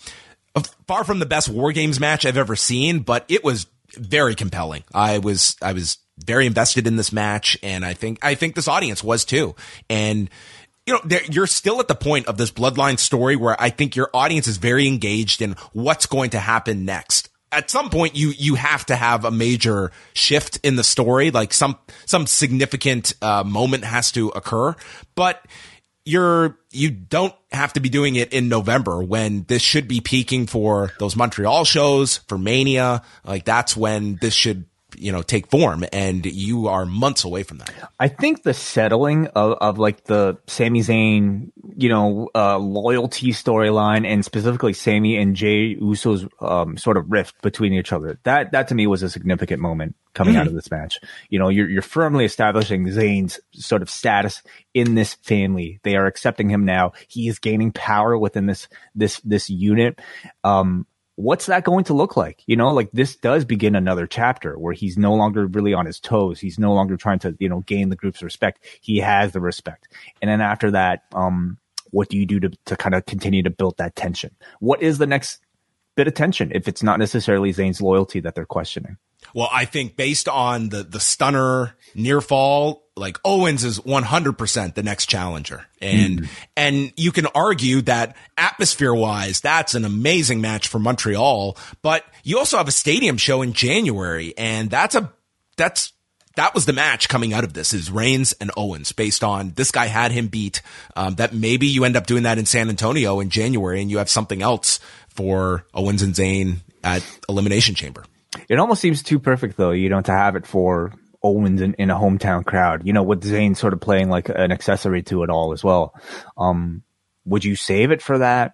far from the best War Games match I've ever seen, but it was very compelling. I was, I was very invested in this match, and I think, I think this audience was too. And you know, you're still at the point of this Bloodline story where I think your audience is very engaged in what's going to happen next. At some point, you you have to have a major shift in the story, like some some significant uh, moment has to occur. But you're you don't have to be doing it in November when this should be peaking for those Montreal shows, for Mania. Like that's when this should, you know, take form, and you are months away from that. I think the settling of, of like the Sami Zayn, you know, uh, loyalty storyline, and specifically Sami and Jey Uso's um, sort of rift between each other, that that to me was a significant moment coming mm-hmm. out of this match. You know, you're you're firmly establishing Zayn's sort of status in this family. They are accepting him now. He is gaining power within this this this unit. Um, What's that going to look like? You know, like this does begin another chapter where he's no longer really on his toes. He's no longer trying to, you know, gain the group's respect. He has the respect. And then after that, um, what do you do to, to kind of continue to build that tension? What is the next bit of tension if it's not necessarily Zayn's loyalty that they're questioning? Well, I think based on the, the stunner near fall, like Owens is one hundred percent the next challenger. And, mm. and you can argue that atmosphere wise, that's an amazing match for Montreal, but you also have a stadium show in January. And that's a, that's, that was the match coming out of this is Reigns and Owens based on this guy had him beat. Um, that maybe you end up doing that in San Antonio in January and you have something else for Owens and Zayn at Elimination Chamber. It almost seems too perfect, though, you know, to have it for Owens in, in a hometown crowd, you know, with Zayn sort of playing like an accessory to it all as well. Um, would you save it for that?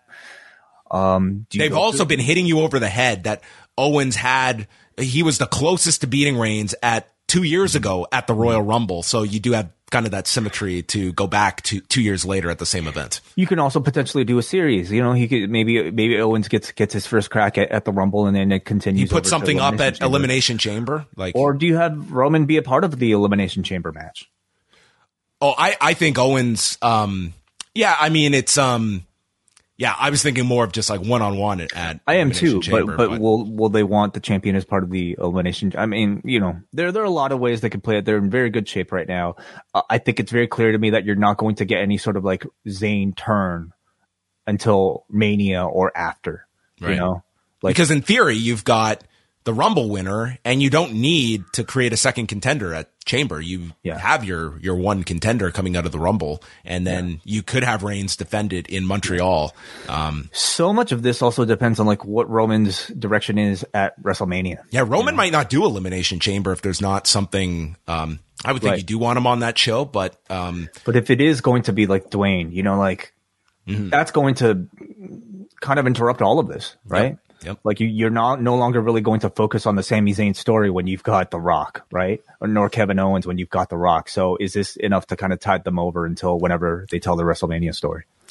Um, do you They've also been hitting you over the head that Owens had, he was the closest to beating Reigns at two years ago at the Royal Rumble. So you do have kind of that symmetry to go back to two years later at the same event. You can also potentially do a series. You know, he could maybe maybe Owens gets gets his first crack at, at the Rumble, and then it continues. You put something up at Chamber. Elimination Chamber, like, or do you have Roman be a part of the Elimination Chamber match? Oh, I I think Owens. Um, yeah, I mean it's um. Yeah, I was thinking more of just like one-on-one at I am too, Chamber, but, but but will will they want the champion as part of the elimination? I mean, you know, there there are a lot of ways they can play it. They're in very good shape right now. Uh, I think it's very clear to me that you're not going to get any sort of like Zayn turn until Mania or after, right. You know? Like, because in theory, you've got the Rumble winner and you don't need to create a second contender at Chamber. You yeah. have your, your one contender coming out of the Rumble, and then yeah. you could have Reigns defended in Montreal. Um, so much of this also depends on like what Roman's direction is at WrestleMania. Yeah. Roman you know? might not do Elimination Chamber if there's not something, um, I would think right. you do want him on that show, but, um, but if it is going to be like Dwayne, you know, like mm-hmm. that's going to kind of interrupt all of this, right? Yep. Yep. Like you, you're not no longer really going to focus on the Sami Zayn story when you've got The Rock, right? Or nor Kevin Owens when you've got The Rock. So is this enough to kind of tide them over until whenever they tell the WrestleMania story?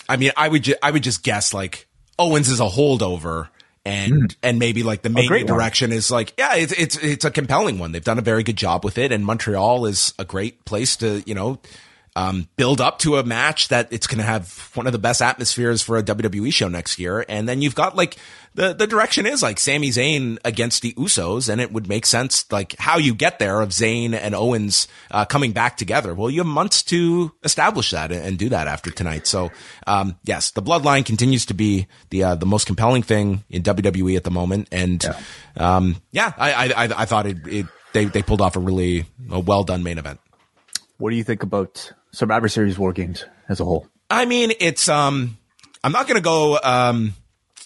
I mean, I would ju- I would just guess like Owens is a holdover. And, mm. and maybe like the main direction one. is like, yeah, it's, it's, it's a compelling one. They've done a very good job with it. And Montreal is a great place to, you know, um, build up to a match that it's going to have one of the best atmospheres for a W W E show next year. And then you've got like the, the direction is like Sami Zayn against the Usos. And it would make sense, like how you get there of Zayn and Owens, uh, coming back together. Well, you have months to establish that and, and do that after tonight. So, um, yes, the bloodline continues to be the, uh, the most compelling thing in W W E at the moment. And, yeah, um, yeah, I, I, I thought it, it, they, they pulled off a really a well done main event. What do you think about Survivor Series War Games as a whole? I mean, it's, um, I'm not going to go, um,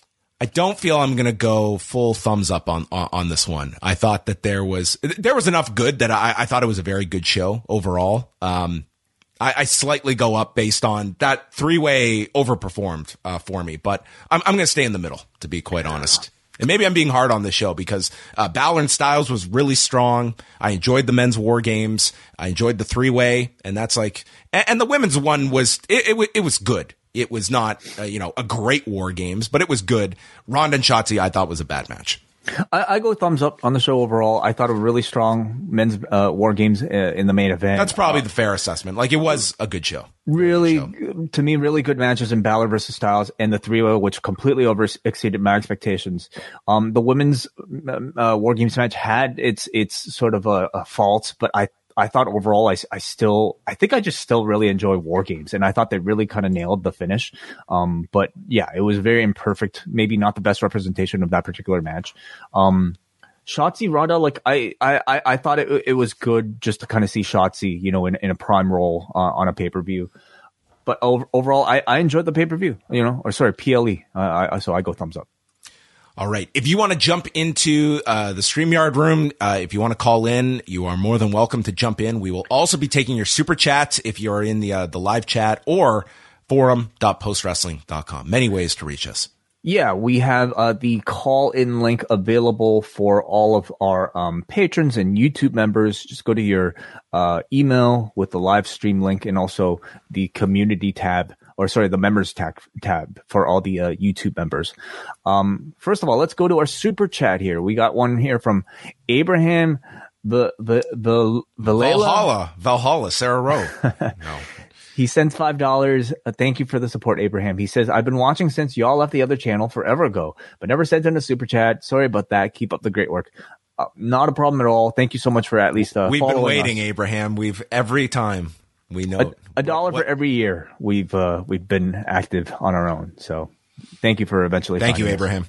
I don't feel I'm going to go full thumbs up on, on, on this one. I thought that there was, there was enough good that I, I thought it was a very good show overall. Um, I, I slightly go up based on that three-way overperformed, uh, for me, but I'm, I'm going to stay in the middle, to be quite honest. And maybe I'm being hard on this show because uh, Balor and Styles was really strong. I enjoyed the men's War Games. I enjoyed the three-way, and that's like, and, and the women's one was it, it, it was good. It was not uh, you know a great War Games, but it was good. Ronda and Shotzi, I thought was a bad match. I, I go thumbs up on the show overall. I thought a really strong men's uh, War Games uh, in the main event. That's probably uh, the fair assessment. Like it was a good show. Really, good show. To me, really good matches in Balor versus Styles and the three-way, which completely over exceeded my expectations. Um, the women's uh, War Games match had its its sort of a, a fault, but I. I thought overall, I, I still, I think I just still really enjoy War Games, and I thought they really kind of nailed the finish. Um, but yeah, it was very imperfect, maybe not the best representation of that particular match. Um, Shotzi Ronda, like I, I, I thought it, it was good just to kind of see Shotzi, you know, in, in a prime role uh, on a pay per view. But over, overall, I, I enjoyed the pay per view, you know, or sorry, P L E. Uh, I, so I go thumbs up. All right. If you want to jump into uh, the StreamYard room, uh, if you want to call in, you are more than welcome to jump in. We will also be taking your super chats if you're in the uh, the live chat or forum dot post wrestling dot com. Many ways to reach us. Yeah, we have uh, the call-in link available for all of our um, patrons and YouTube members. Just go to your uh, email with the live stream link and also the community tab. Or sorry, the members tab, tab for all the uh, YouTube members. Um, first of all, let's go to our super chat here. We got one here from Abraham the the the Valhalla Valhalla Sarah Rowe. No. He sends five dollars. Uh, thank you for the support, Abraham. He says, I've been watching since y'all left the other channel forever ago, but never sent in a super chat. Sorry about that. Keep up the great work. Uh, not a problem at all. Thank you so much for at least uh, We've been waiting, us. Abraham. We've every time. We know a, a dollar what, for every year we've uh, we've been active on our own. So thank you for eventually. Thank you, us. Abraham.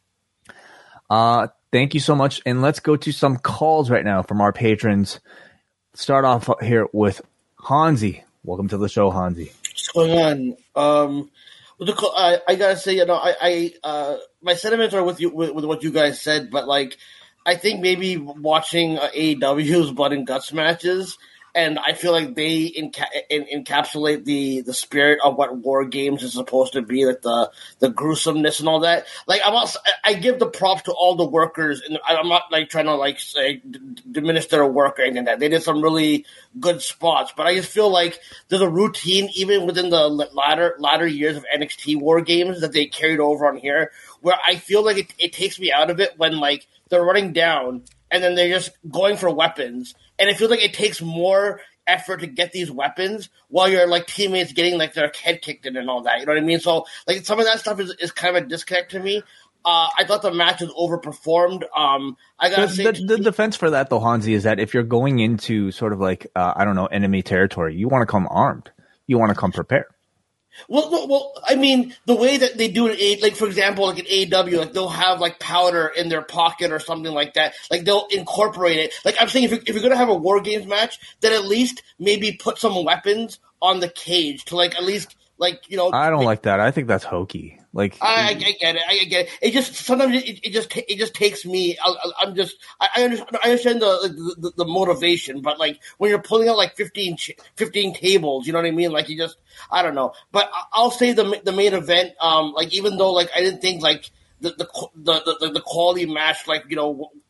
Uh, thank you so much. And let's go to some calls right now from our patrons. Start off here with Hansi. Welcome to the show, Hansi. What's going on? Um, with the, I, I gotta say, you know, I, I uh, my sentiments are with you with, with what you guys said, but like, I think maybe watching uh, A E W's Blood and Guts matches. And I feel like they enca- en- encapsulate the, the spirit of what War Games is supposed to be, like the, the gruesomeness and all that. Like I'm also, I give the props to all the workers, and I'm not like trying to like say d- diminish their work or anything like that. They did some really good spots, but I just feel like there's a routine even within the latter latter years of N X T War Games that they carried over on here, where I feel like it, it takes me out of it when like they're running down and then they're just going for weapons. And it feels like it takes more effort to get these weapons while your like teammates getting like their head kicked in and all that. You know what I mean? So like some of that stuff is, is kind of a disconnect to me. Uh, I thought the match was overperformed. Um, I gotta the, say, the, the defense for that though, Hansi, is that if you're going into sort of like uh, I don't know enemy territory, you want to come armed. You want to come prepared. Well, well, well, I mean, the way that they do it, like, for example, like in A E W, like, they'll have, like, powder in their pocket or something like that. Like, they'll incorporate it. Like, I'm saying if you're, if you're going to have a War Games match, then at least maybe put some weapons on the cage to, like, at least, like, you know. I don't make, like that. I think that's hokey. Like, I, I get it. I get it. It just, sometimes it, it just, it just takes me, I, I'm just, I, I understand, I understand the, the, the motivation, but, like, when you're pulling out, like, fifteen, fifteen tables, you know what I mean? Like, you just, I don't know, but I'll say the the main event. Um, like even though like I didn't think like the the the, the, the quality match like you know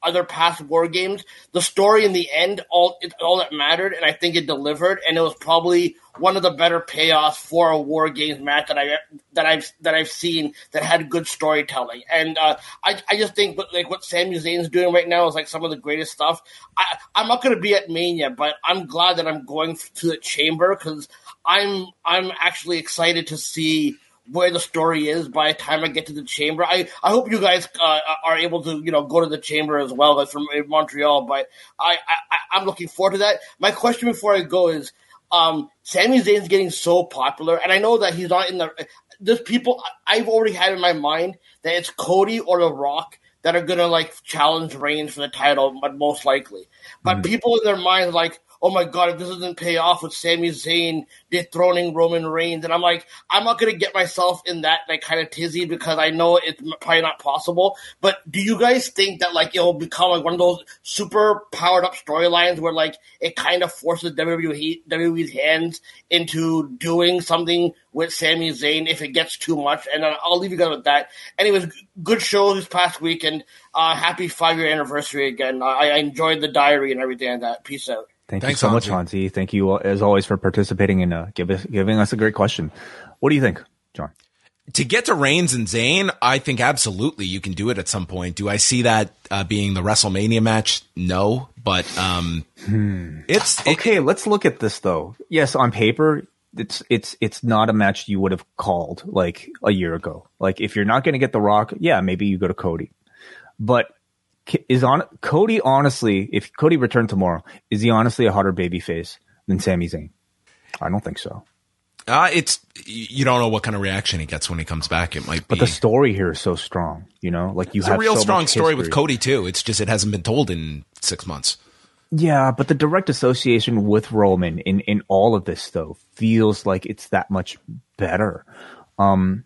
other past War Games, the story in the end, all it's all that mattered, and I think it delivered, and it was probably one of the better payoffs for a War Games match that I that I've that I've seen that had good storytelling. And uh, I I just think like what Sami Zayn's doing right now is like some of the greatest stuff. I I'm not going to be at Mania, but I'm glad that I'm going to the Chamber because I'm I'm actually excited to see where the story is by the time I get to the Chamber. I, I hope you guys uh, are able to, you know, go to the Chamber as well. That's from Montreal, but I, I, I'm looking forward to that. My question before I go is, um, Sami Zayn's getting so popular, and I know that he's not in the – there's people – I've already had in my mind that it's Cody or The Rock that are going to, like, challenge Reigns for the title, but most likely. But mm-hmm. people in their minds like, oh my God, if this doesn't pay off with Sami Zayn dethroning Roman Reigns. And I'm like, I'm not going to get myself in that like kind of tizzy because I know it's probably not possible. But do you guys think that like it'll become like one of those super powered up storylines where like it kind of forces W W E, W W E's hands into doing something with Sami Zayn if it gets too much? And I'll leave you guys with that. Anyways, good show this past week, and uh, happy five-year anniversary again. I, I enjoyed the diary and everything like that. Peace out. Thank Thanks, you so much, Hansi. Hansi. Thank you, as always, for participating and uh, give us, giving us a great question. What do you think, John? To get to Reigns and Zayn, I think absolutely you can do it at some point. Do I see that uh, being the WrestleMania match? No, but um, hmm. it's it, okay. Let's look at this though. Yes, on paper, it's it's it's not a match you would have called like a year ago. Like if you're not going to get The Rock, yeah, maybe you go to Cody, but. Is on Cody honestly? If Cody returned tomorrow, is he honestly a hotter babyface than Sami Zayn? I don't think so. Uh, it's you don't know what kind of reaction he gets when he comes back. It might be, but the story here is so strong. You know, like you it's have a real so strong much story history. with Cody too. It's just it hasn't been told in six months. Yeah, but the direct association with Roman in in all of this though feels like it's that much better. Um.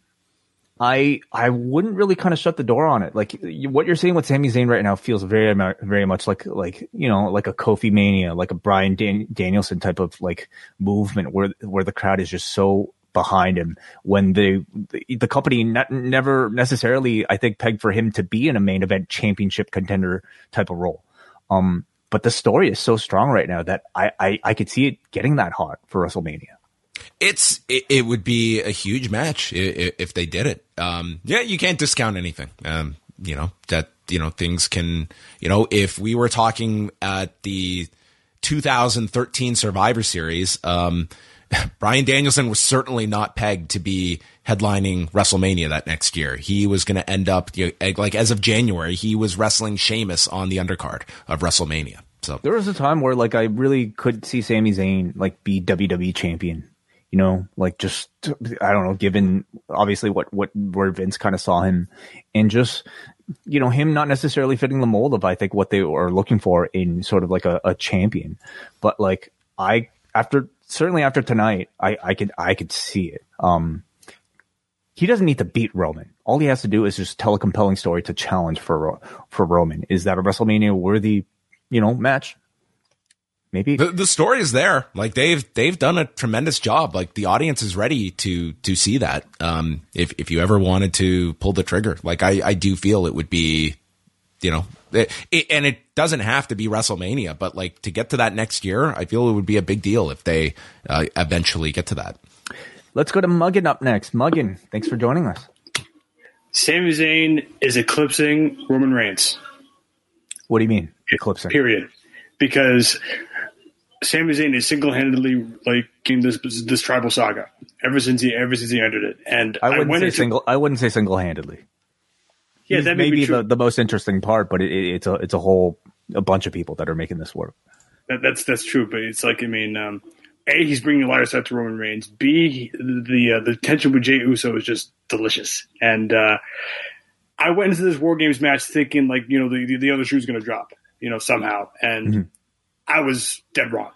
I I wouldn't really kind of shut the door on it. Like you, what you're saying with Sami Zayn right now feels very very much like like you know like a Kofi Mania, like a Bryan Dan- Danielson type of like movement where where the crowd is just so behind him when the the, the company ne- never necessarily I think pegged for him to be in a main event championship contender type of role. Um, but the story is so strong right now that I I, I could see it getting that hot for WrestleMania. It's it, it would be a huge match if, if they did it. Um, yeah, you can't discount anything. Um, you know that you know things can. You know, if we were talking at the two thousand thirteen Survivor Series, um, Bryan Danielson was certainly not pegged to be headlining WrestleMania that next year. He was going to end up you know, like as of January, he was wrestling Sheamus on the undercard of WrestleMania. So there was a time where like I really could see Sami Zayn like be W W E champion. You know, like just, I don't know, given obviously what, what, where Vince kind of saw him and just, you know, him not necessarily fitting the mold of, I think, what they were looking for in sort of like a, a champion. But like, I, after, certainly after tonight, I, I could, I could see it. Um, he doesn't need to beat Roman. All he has to do is just tell a compelling story to challenge for, for Roman. Is that a WrestleMania worthy, you know, match? Maybe the, the story is there. Like they've they've done a tremendous job. Like the audience is ready to to see that. Um, if if you ever wanted to pull the trigger, like I I do feel it would be, you know, it, it, and it doesn't have to be WrestleMania, but like to get to that next year, I feel it would be a big deal if they uh, eventually get to that. Let's go to Muggin up next. Muggin, thanks for joining us. Sami Zayn is eclipsing Roman Reigns. What do you mean eclipsing? Period. Because Sami Zayn is single-handedly like in this this tribal saga ever since he ever since he entered it, and I wouldn't I went say into, single. I wouldn't say single-handedly. Yeah, He's that may maybe be true. the, the most interesting part, but it, it, it's a it's a whole a bunch of people that are making this work. That, that's that's true, but it's like I mean, um, A, he's bringing a lighter side to Roman Reigns. B, the the, uh, the tension with Jey Uso is just delicious, and uh, I went into this War Games match thinking like you know the the, the other shoe's going to drop, you know somehow, and mm-hmm. I was dead wrong.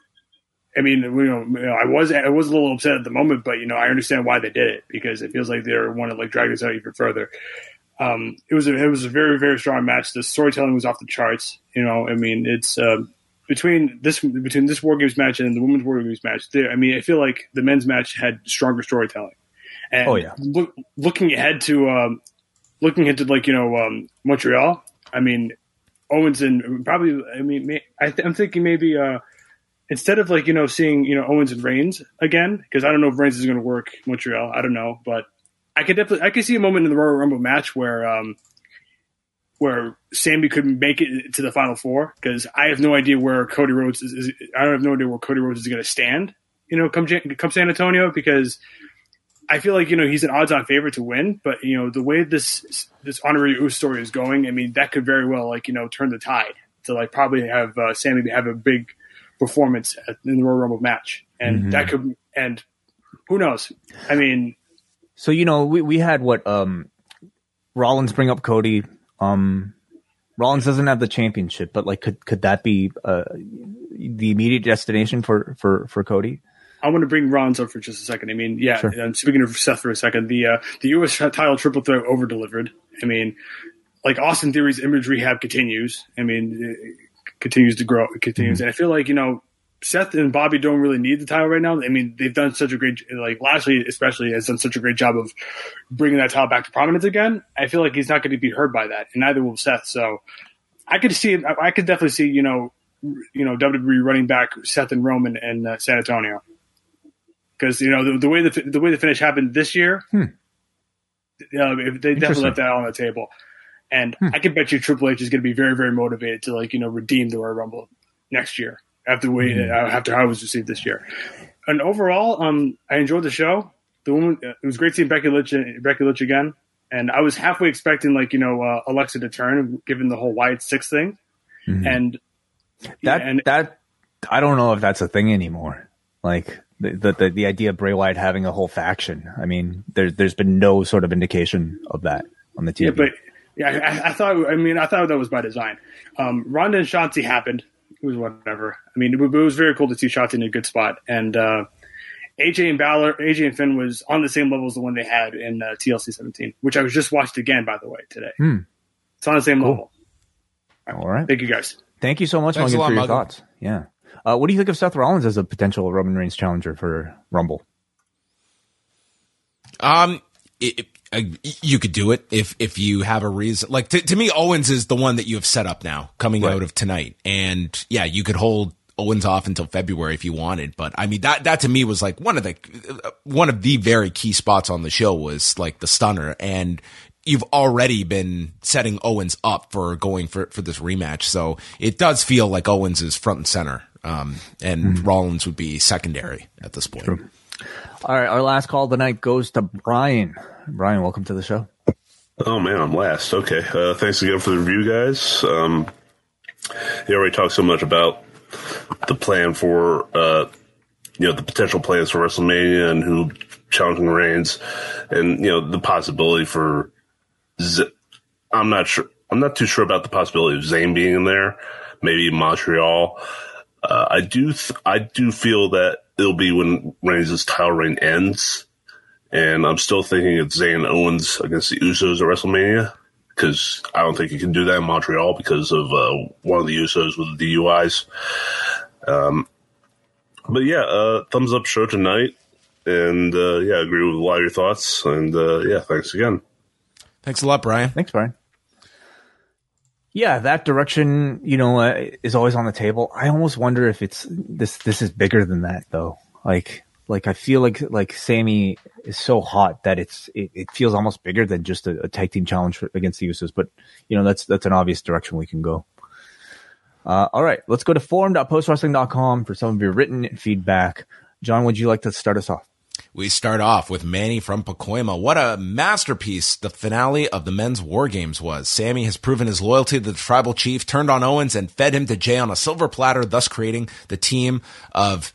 I mean, you know, you know, I was I was a little upset at the moment, but you know, I understand why they did it because it feels like they want to like drag this out even further. Um, it was a, it was a very very strong match. The storytelling was off the charts. You know, I mean, it's uh, between this between this War Games match and the women's War Games match. There, I mean, I feel like the men's match had stronger storytelling. And oh yeah, look, looking ahead to um, looking into like you know um, Montreal. I mean, Owens and probably, I mean, may, I th- I'm thinking maybe uh, instead of like, you know, seeing, you know, Owens and Reigns again, because I don't know if Reigns is going to work Montreal. I don't know, but I could definitely, I could see a moment in the Royal Rumble match where, um, where Sammy could make it to the Final Four, because I have no idea where Cody Rhodes is, is. I have no idea where Cody Rhodes is going to stand, you know, come come San Antonio, because I feel like, you know, he's an odds-on favorite to win. But, you know, the way this this Honorary Uso story is going, I mean, that could very well, like, you know, turn the tide to, like, probably have uh, Sammy have a big performance at, in the Royal Rumble match, and mm-hmm. that could, and who knows? I mean, so you know, we we had what um, Rollins bring up Cody. Um, Rollins doesn't have the championship, but like, could could that be uh, the immediate destination for, for, for Cody? I want to bring Rollins up for just a second. I mean, yeah. Sure. And speaking of Seth for a second, the uh, the U S title triple threat over delivered. I mean, like Austin Theory's image rehab continues. I mean, it continues to grow. It continues, mm-hmm. and I feel like, you know, Seth and Bobby don't really need the title right now. I mean, they've done such a great, like Lashley especially has done such a great job of bringing that title back to prominence again. I feel like he's not going to be hurt by that, and neither will Seth. So I could see, I could definitely see, you know, you know, W W E running back Seth and Roman and uh, San Antonio, because, you know, the, the way the the way the finish happened this year, hmm. uh, they definitely left that on the table, and hmm. I can bet you Triple H is going to be very, very motivated to, like, you know, redeem the Royal Rumble next year. After the way, mm-hmm. uh, after how it was received this year, and overall, um, I enjoyed the show. The woman, it was great seeing Becky Lynch, Becky Lynch again, and I was halfway expecting, like, you know, uh, Alexa to turn, given the whole Wyatt Six thing, mm-hmm. and that yeah, and, that I don't know if that's a thing anymore. Like the, the the the idea of Bray Wyatt having a whole faction. I mean, there's there's been no sort of indication of that on the T V. Yeah, but yeah, I, I thought. I mean, I thought that was by design. Um, Ronda and Shotzi happened. It was whatever. I mean, it, it was very cool to see Shotzi in a good spot. And uh, A J and Balor, A J and Finn was on the same level as the one they had in uh, T L C seventeen, which I was just watched again, by the way, today. Hmm. It's on the same cool. level. All right. All right. Thank you, guys. Thank you so much, Thanks Morgan, lot, for your Morgan. thoughts. Yeah. Uh, what do you think of Seth Rollins as a potential Roman Reigns challenger for Rumble? Um, it, it, you could do it if if you have a reason. Like to, to me, Owens is the one that you have set up now, coming right. out of tonight, and yeah, you could hold Owens off until February if you wanted. But I mean, that that to me was like one of the one of the very key spots on the show was like the stunner, and you've already been setting Owens up for going for for this rematch, so it does feel like Owens is front and center, um, and mm-hmm. Rollins would be secondary at this point. True. All right, our last call of the night goes to Brian. Brian, welcome to the show. Oh, man, I'm last. Okay. Uh, thanks again for the review, guys. Um, you already talked so much about the plan for, uh, you know, the potential plans for WrestleMania and who challenging Reigns, and, you know, the possibility for Z- I'm not sure. I'm not too sure about the possibility of Zayn being in there, maybe Montreal. Uh, I do, th- I do feel that it'll be when Reigns' title reign ends. And I'm still thinking it's Zayn Owens against the Usos at WrestleMania, because I don't think you can do that in Montreal because of uh, one of the Usos with the D U Is. Um, but yeah, uh, thumbs up show tonight. And uh, yeah, I agree with a lot of your thoughts. And uh, yeah, thanks again. Thanks a lot, Brian. Thanks, Brian. Yeah, that direction, you know, uh, is always on the table. I almost wonder if it's this. This is bigger than that, though. Like, like I feel like like Sammy is so hot that it's it, it feels almost bigger than just a, a tag team challenge for, against the Usos. But you know, that's that's an obvious direction we can go. Uh, all right, let's go to forum dot post wrestling dot com for some of your written feedback. John, would you like to start us off? We start off with Manny from Pacoima. What a masterpiece the finale of the men's war games was. Sammy has proven his loyalty to the tribal chief, turned on Owens, and fed him to Jay on a silver platter, thus creating the team of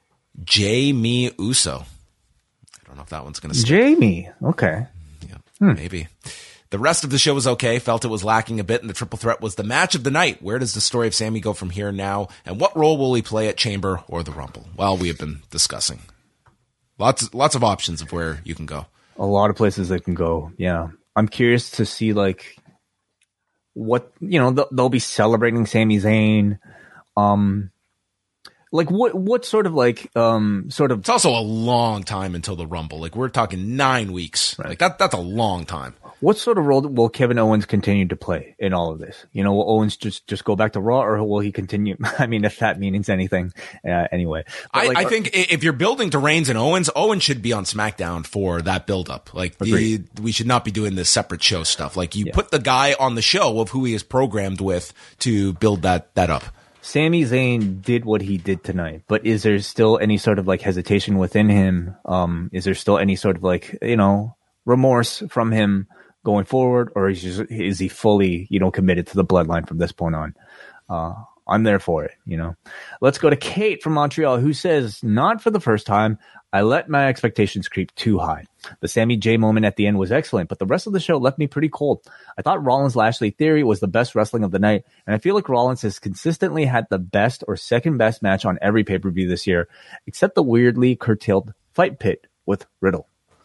Jamie Uso. I don't know if that one's going to stick. Jamie. Okay. Yeah, hmm. maybe. The rest of the show was okay. Felt it was lacking a bit, and the triple threat was the match of the night. Where does the story of Sammy go from here now, and what role will he play at Chamber or the Rumble? Well, we have been discussing. Lots, lots of options of where you can go. A lot of places they can go. Yeah, I'm curious to see like what you know. They'll, they'll be celebrating Sami Zayn. Um, like what? What sort of like um sort of? It's also a long time until the Rumble. Like we're talking nine weeks. Right. Like that. That's a long time. What sort of role will Kevin Owens continue to play in all of this? You know, will Owens just, just go back to Raw, or will he continue? I mean, if that means anything, uh, anyway. I, like, I think if you're building to Reigns and Owens, Owens should be on SmackDown for that buildup. Like, the, we should not be doing this separate show stuff. Like, you yeah. put the guy on the show of who he is programmed with to build that, that up. Sami Zayn did what he did tonight, but is there still any sort of like hesitation within him? Um, is there still any sort of like, you know, remorse from him going forward, or is, just, is he fully, you know, committed to the bloodline from this point on? Uh, I'm there for it, you know. Let's go to Kate from Montreal, who says, not for the first time, I let my expectations creep too high. The Sammy J moment at the end was excellent, but the rest of the show left me pretty cold. I thought Rollins-Lashley Theory was the best wrestling of the night, and I feel like Rollins has consistently had the best or second best match on every pay-per-view this year, except the weirdly curtailed Fight Pit with Riddle.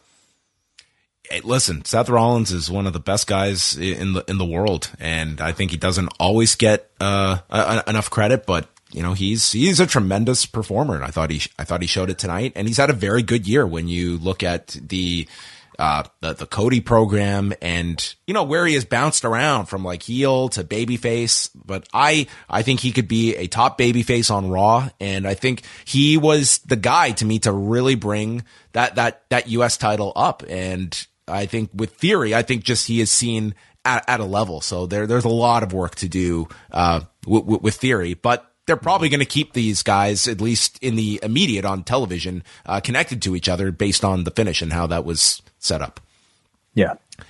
Hey, listen, Seth Rollins is one of the best guys in the in the world, and I think he doesn't always get uh, uh, enough credit. But you know, he's he's a tremendous performer, and I thought he I thought he showed it tonight. And he's had a very good year when you look at the uh, the, the Cody program, and you know where he has bounced around from like heel to babyface. But I I think he could be a top babyface on Raw, and I think he was the guy to me to really bring that that that U S title up. And I think with Theory, I think just he is seen at, at a level. So there, there's a lot of work to do uh, w- w- with Theory, but they're probably going to keep these guys, at least in the immediate on television, uh, connected to each other based on the finish and how that was set up. Yeah.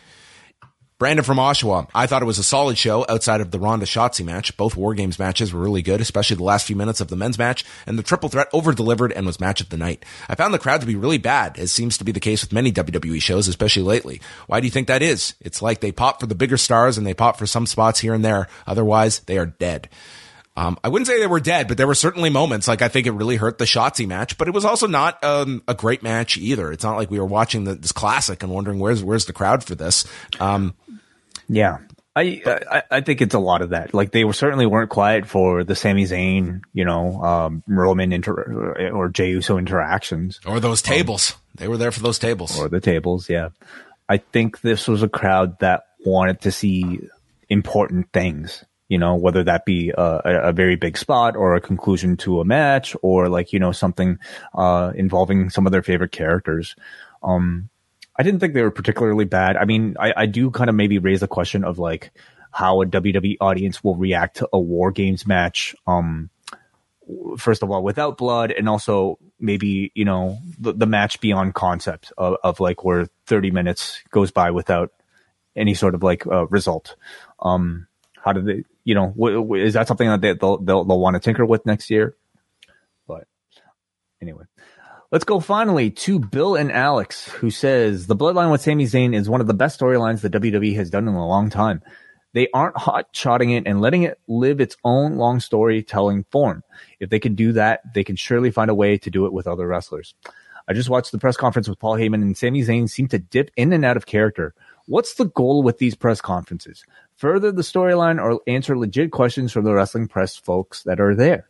Brandon from Oshawa, I thought it was a solid show outside of the Ronda Shotzi match. Both War Games matches were really good, especially the last few minutes of the men's match, and the triple threat over-delivered and was match of the night. I found the crowd to be really bad, as seems to be the case with many W W E shows, especially lately. Why do you think that is? It's like they pop for the bigger stars and they pop for some spots here and there. Otherwise, they are dead. Um, I wouldn't say they were dead, but there were certainly moments. Like, I think it really hurt the Shotzi match, but it was also not um, a great match either. It's not like we were watching the, this classic and wondering where's where's the crowd for this. Um, Yeah, I, I I think it's a lot of that. Like, they were certainly weren't quiet for the Sami Zayn, you know, um, Roman inter- or Jey Uso interactions. Or those tables. Um, they were there for those tables. Or the tables, yeah. I think this was a crowd that wanted to see important things, you know, whether that be a, a very big spot or a conclusion to a match or, like, you know, something uh, involving some of their favorite characters. Um I didn't think they were particularly bad. I mean, I, I do kind of maybe raise the question of like how a W W E audience will react to a War Games match. Um, first of all, without blood, and also maybe, you know, the, the match beyond concept of, of like where thirty minutes goes by without any sort of like uh, result. Um, how do they, you know, w- w- is that something that they, they'll, they'll, they'll want to tinker with next year? But anyway. Let's go finally to Bill and Alex, who says, the Bloodline with Sami Zayn is one of the best storylines the W W E has done in a long time. They aren't hot-shotting it and letting it live its own long storytelling form. If they can do that, they can surely find a way to do it with other wrestlers. I just watched the press conference with Paul Heyman, and Sami Zayn seemed to dip in and out of character. What's the goal with these press conferences? Further the storyline or answer legit questions from the wrestling press folks that are there?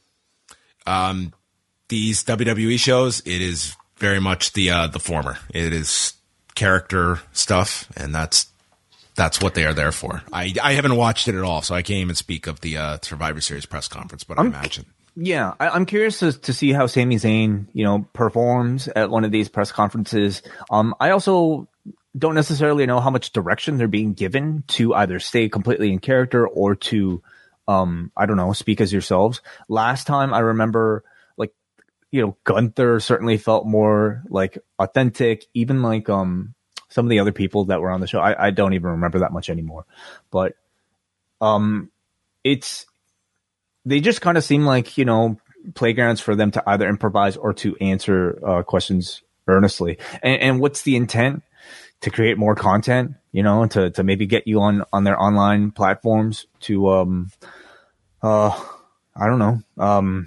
Um... These W W E shows, it is very much the uh, the former. It is character stuff, and that's that's what they are there for. I I haven't watched it at all, so I can't even speak of the uh, Survivor Series press conference, but I'm, I imagine. Yeah, I, I'm curious to, to see how Sami Zayn, you know, performs at one of these press conferences. Um, I also don't necessarily know how much direction they're being given to either stay completely in character or to, um, I don't know, speak as yourselves. Last time I remember, you know, Gunther certainly felt more like authentic, even like um some of the other people that were on the show. I, I don't even remember that much anymore. But um it's they just kind of seem like, you know, playgrounds for them to either improvise or to answer uh, questions earnestly. And, and what's the intent? To create more content, you know, to to maybe get you on, on their online platforms to um uh I don't know. Um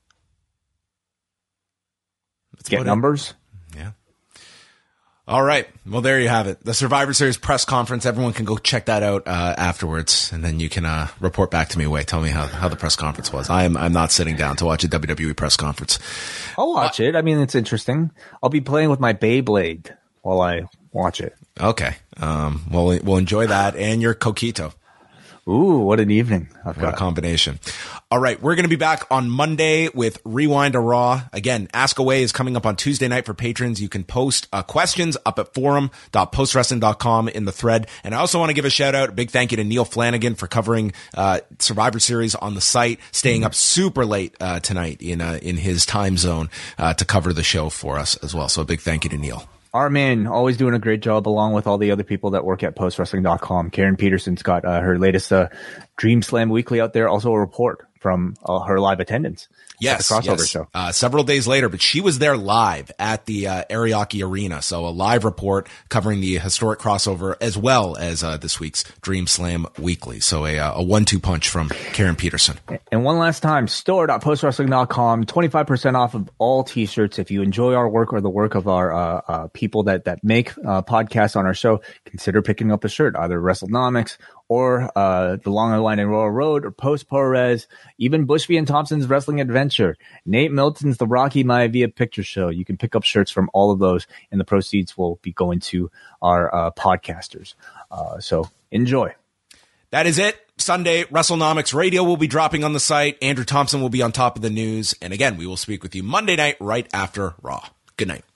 Get numbers. It. Yeah. All right. Well, there you have it. The Survivor Series press conference. Everyone can go check that out uh, afterwards, and then you can uh, report back to me. Wait, tell me how, how the press conference was. I'm I'm not sitting down to watch a W W E press conference. I'll watch uh, it. I mean, it's interesting. I'll be playing with my Beyblade while I watch it. Okay. Um, well, we'll enjoy that and your coquito. Ooh, what an evening. I've What a got. combination. All right. We're going to be back on Monday with Rewind to Raw. Again, Ask Away is coming up on Tuesday night for patrons. You can post uh, questions up at forum dot post wrestling dot com in the thread. And I also want to give a shout out, a big thank you to Neil Flanagan for covering uh, Survivor Series on the site, staying mm-hmm. up super late uh, tonight in uh, in his time zone uh, to cover the show for us as well. So a big thank you to Neil. Our man, always doing a great job along with all the other people that work at post wrestling dot com. Karen Peterson's got uh, her latest uh, Dream Slam Weekly out there. Also a report from uh, her live attendance. Yes, at the crossover yes. show. Uh, several days later, but she was there live at the uh, Ariake Arena. So a live report covering the historic crossover as well as uh, this week's Dream Slam Weekly. So a, uh, a one two punch from Karen Peterson. And one last time, store dot post wrestling dot com, twenty-five percent off of all t-shirts. If you enjoy our work or the work of our uh, uh, people that, that make uh, podcasts on our show, consider picking up a shirt, either WrestleNomics or uh, the Long Island and Royal Road, or Post Perez, even Bushby and Thompson's Wrestling Adventure, Nate Milton's The Rocky Maivia Picture Show. You can pick up shirts from all of those, and the proceeds will be going to our uh, podcasters. Uh, so enjoy. That is it. Sunday, WrestleNomics Radio will be dropping on the site. Andrew Thompson will be on top of the news. And again, we will speak with you Monday night right after Raw. Good night.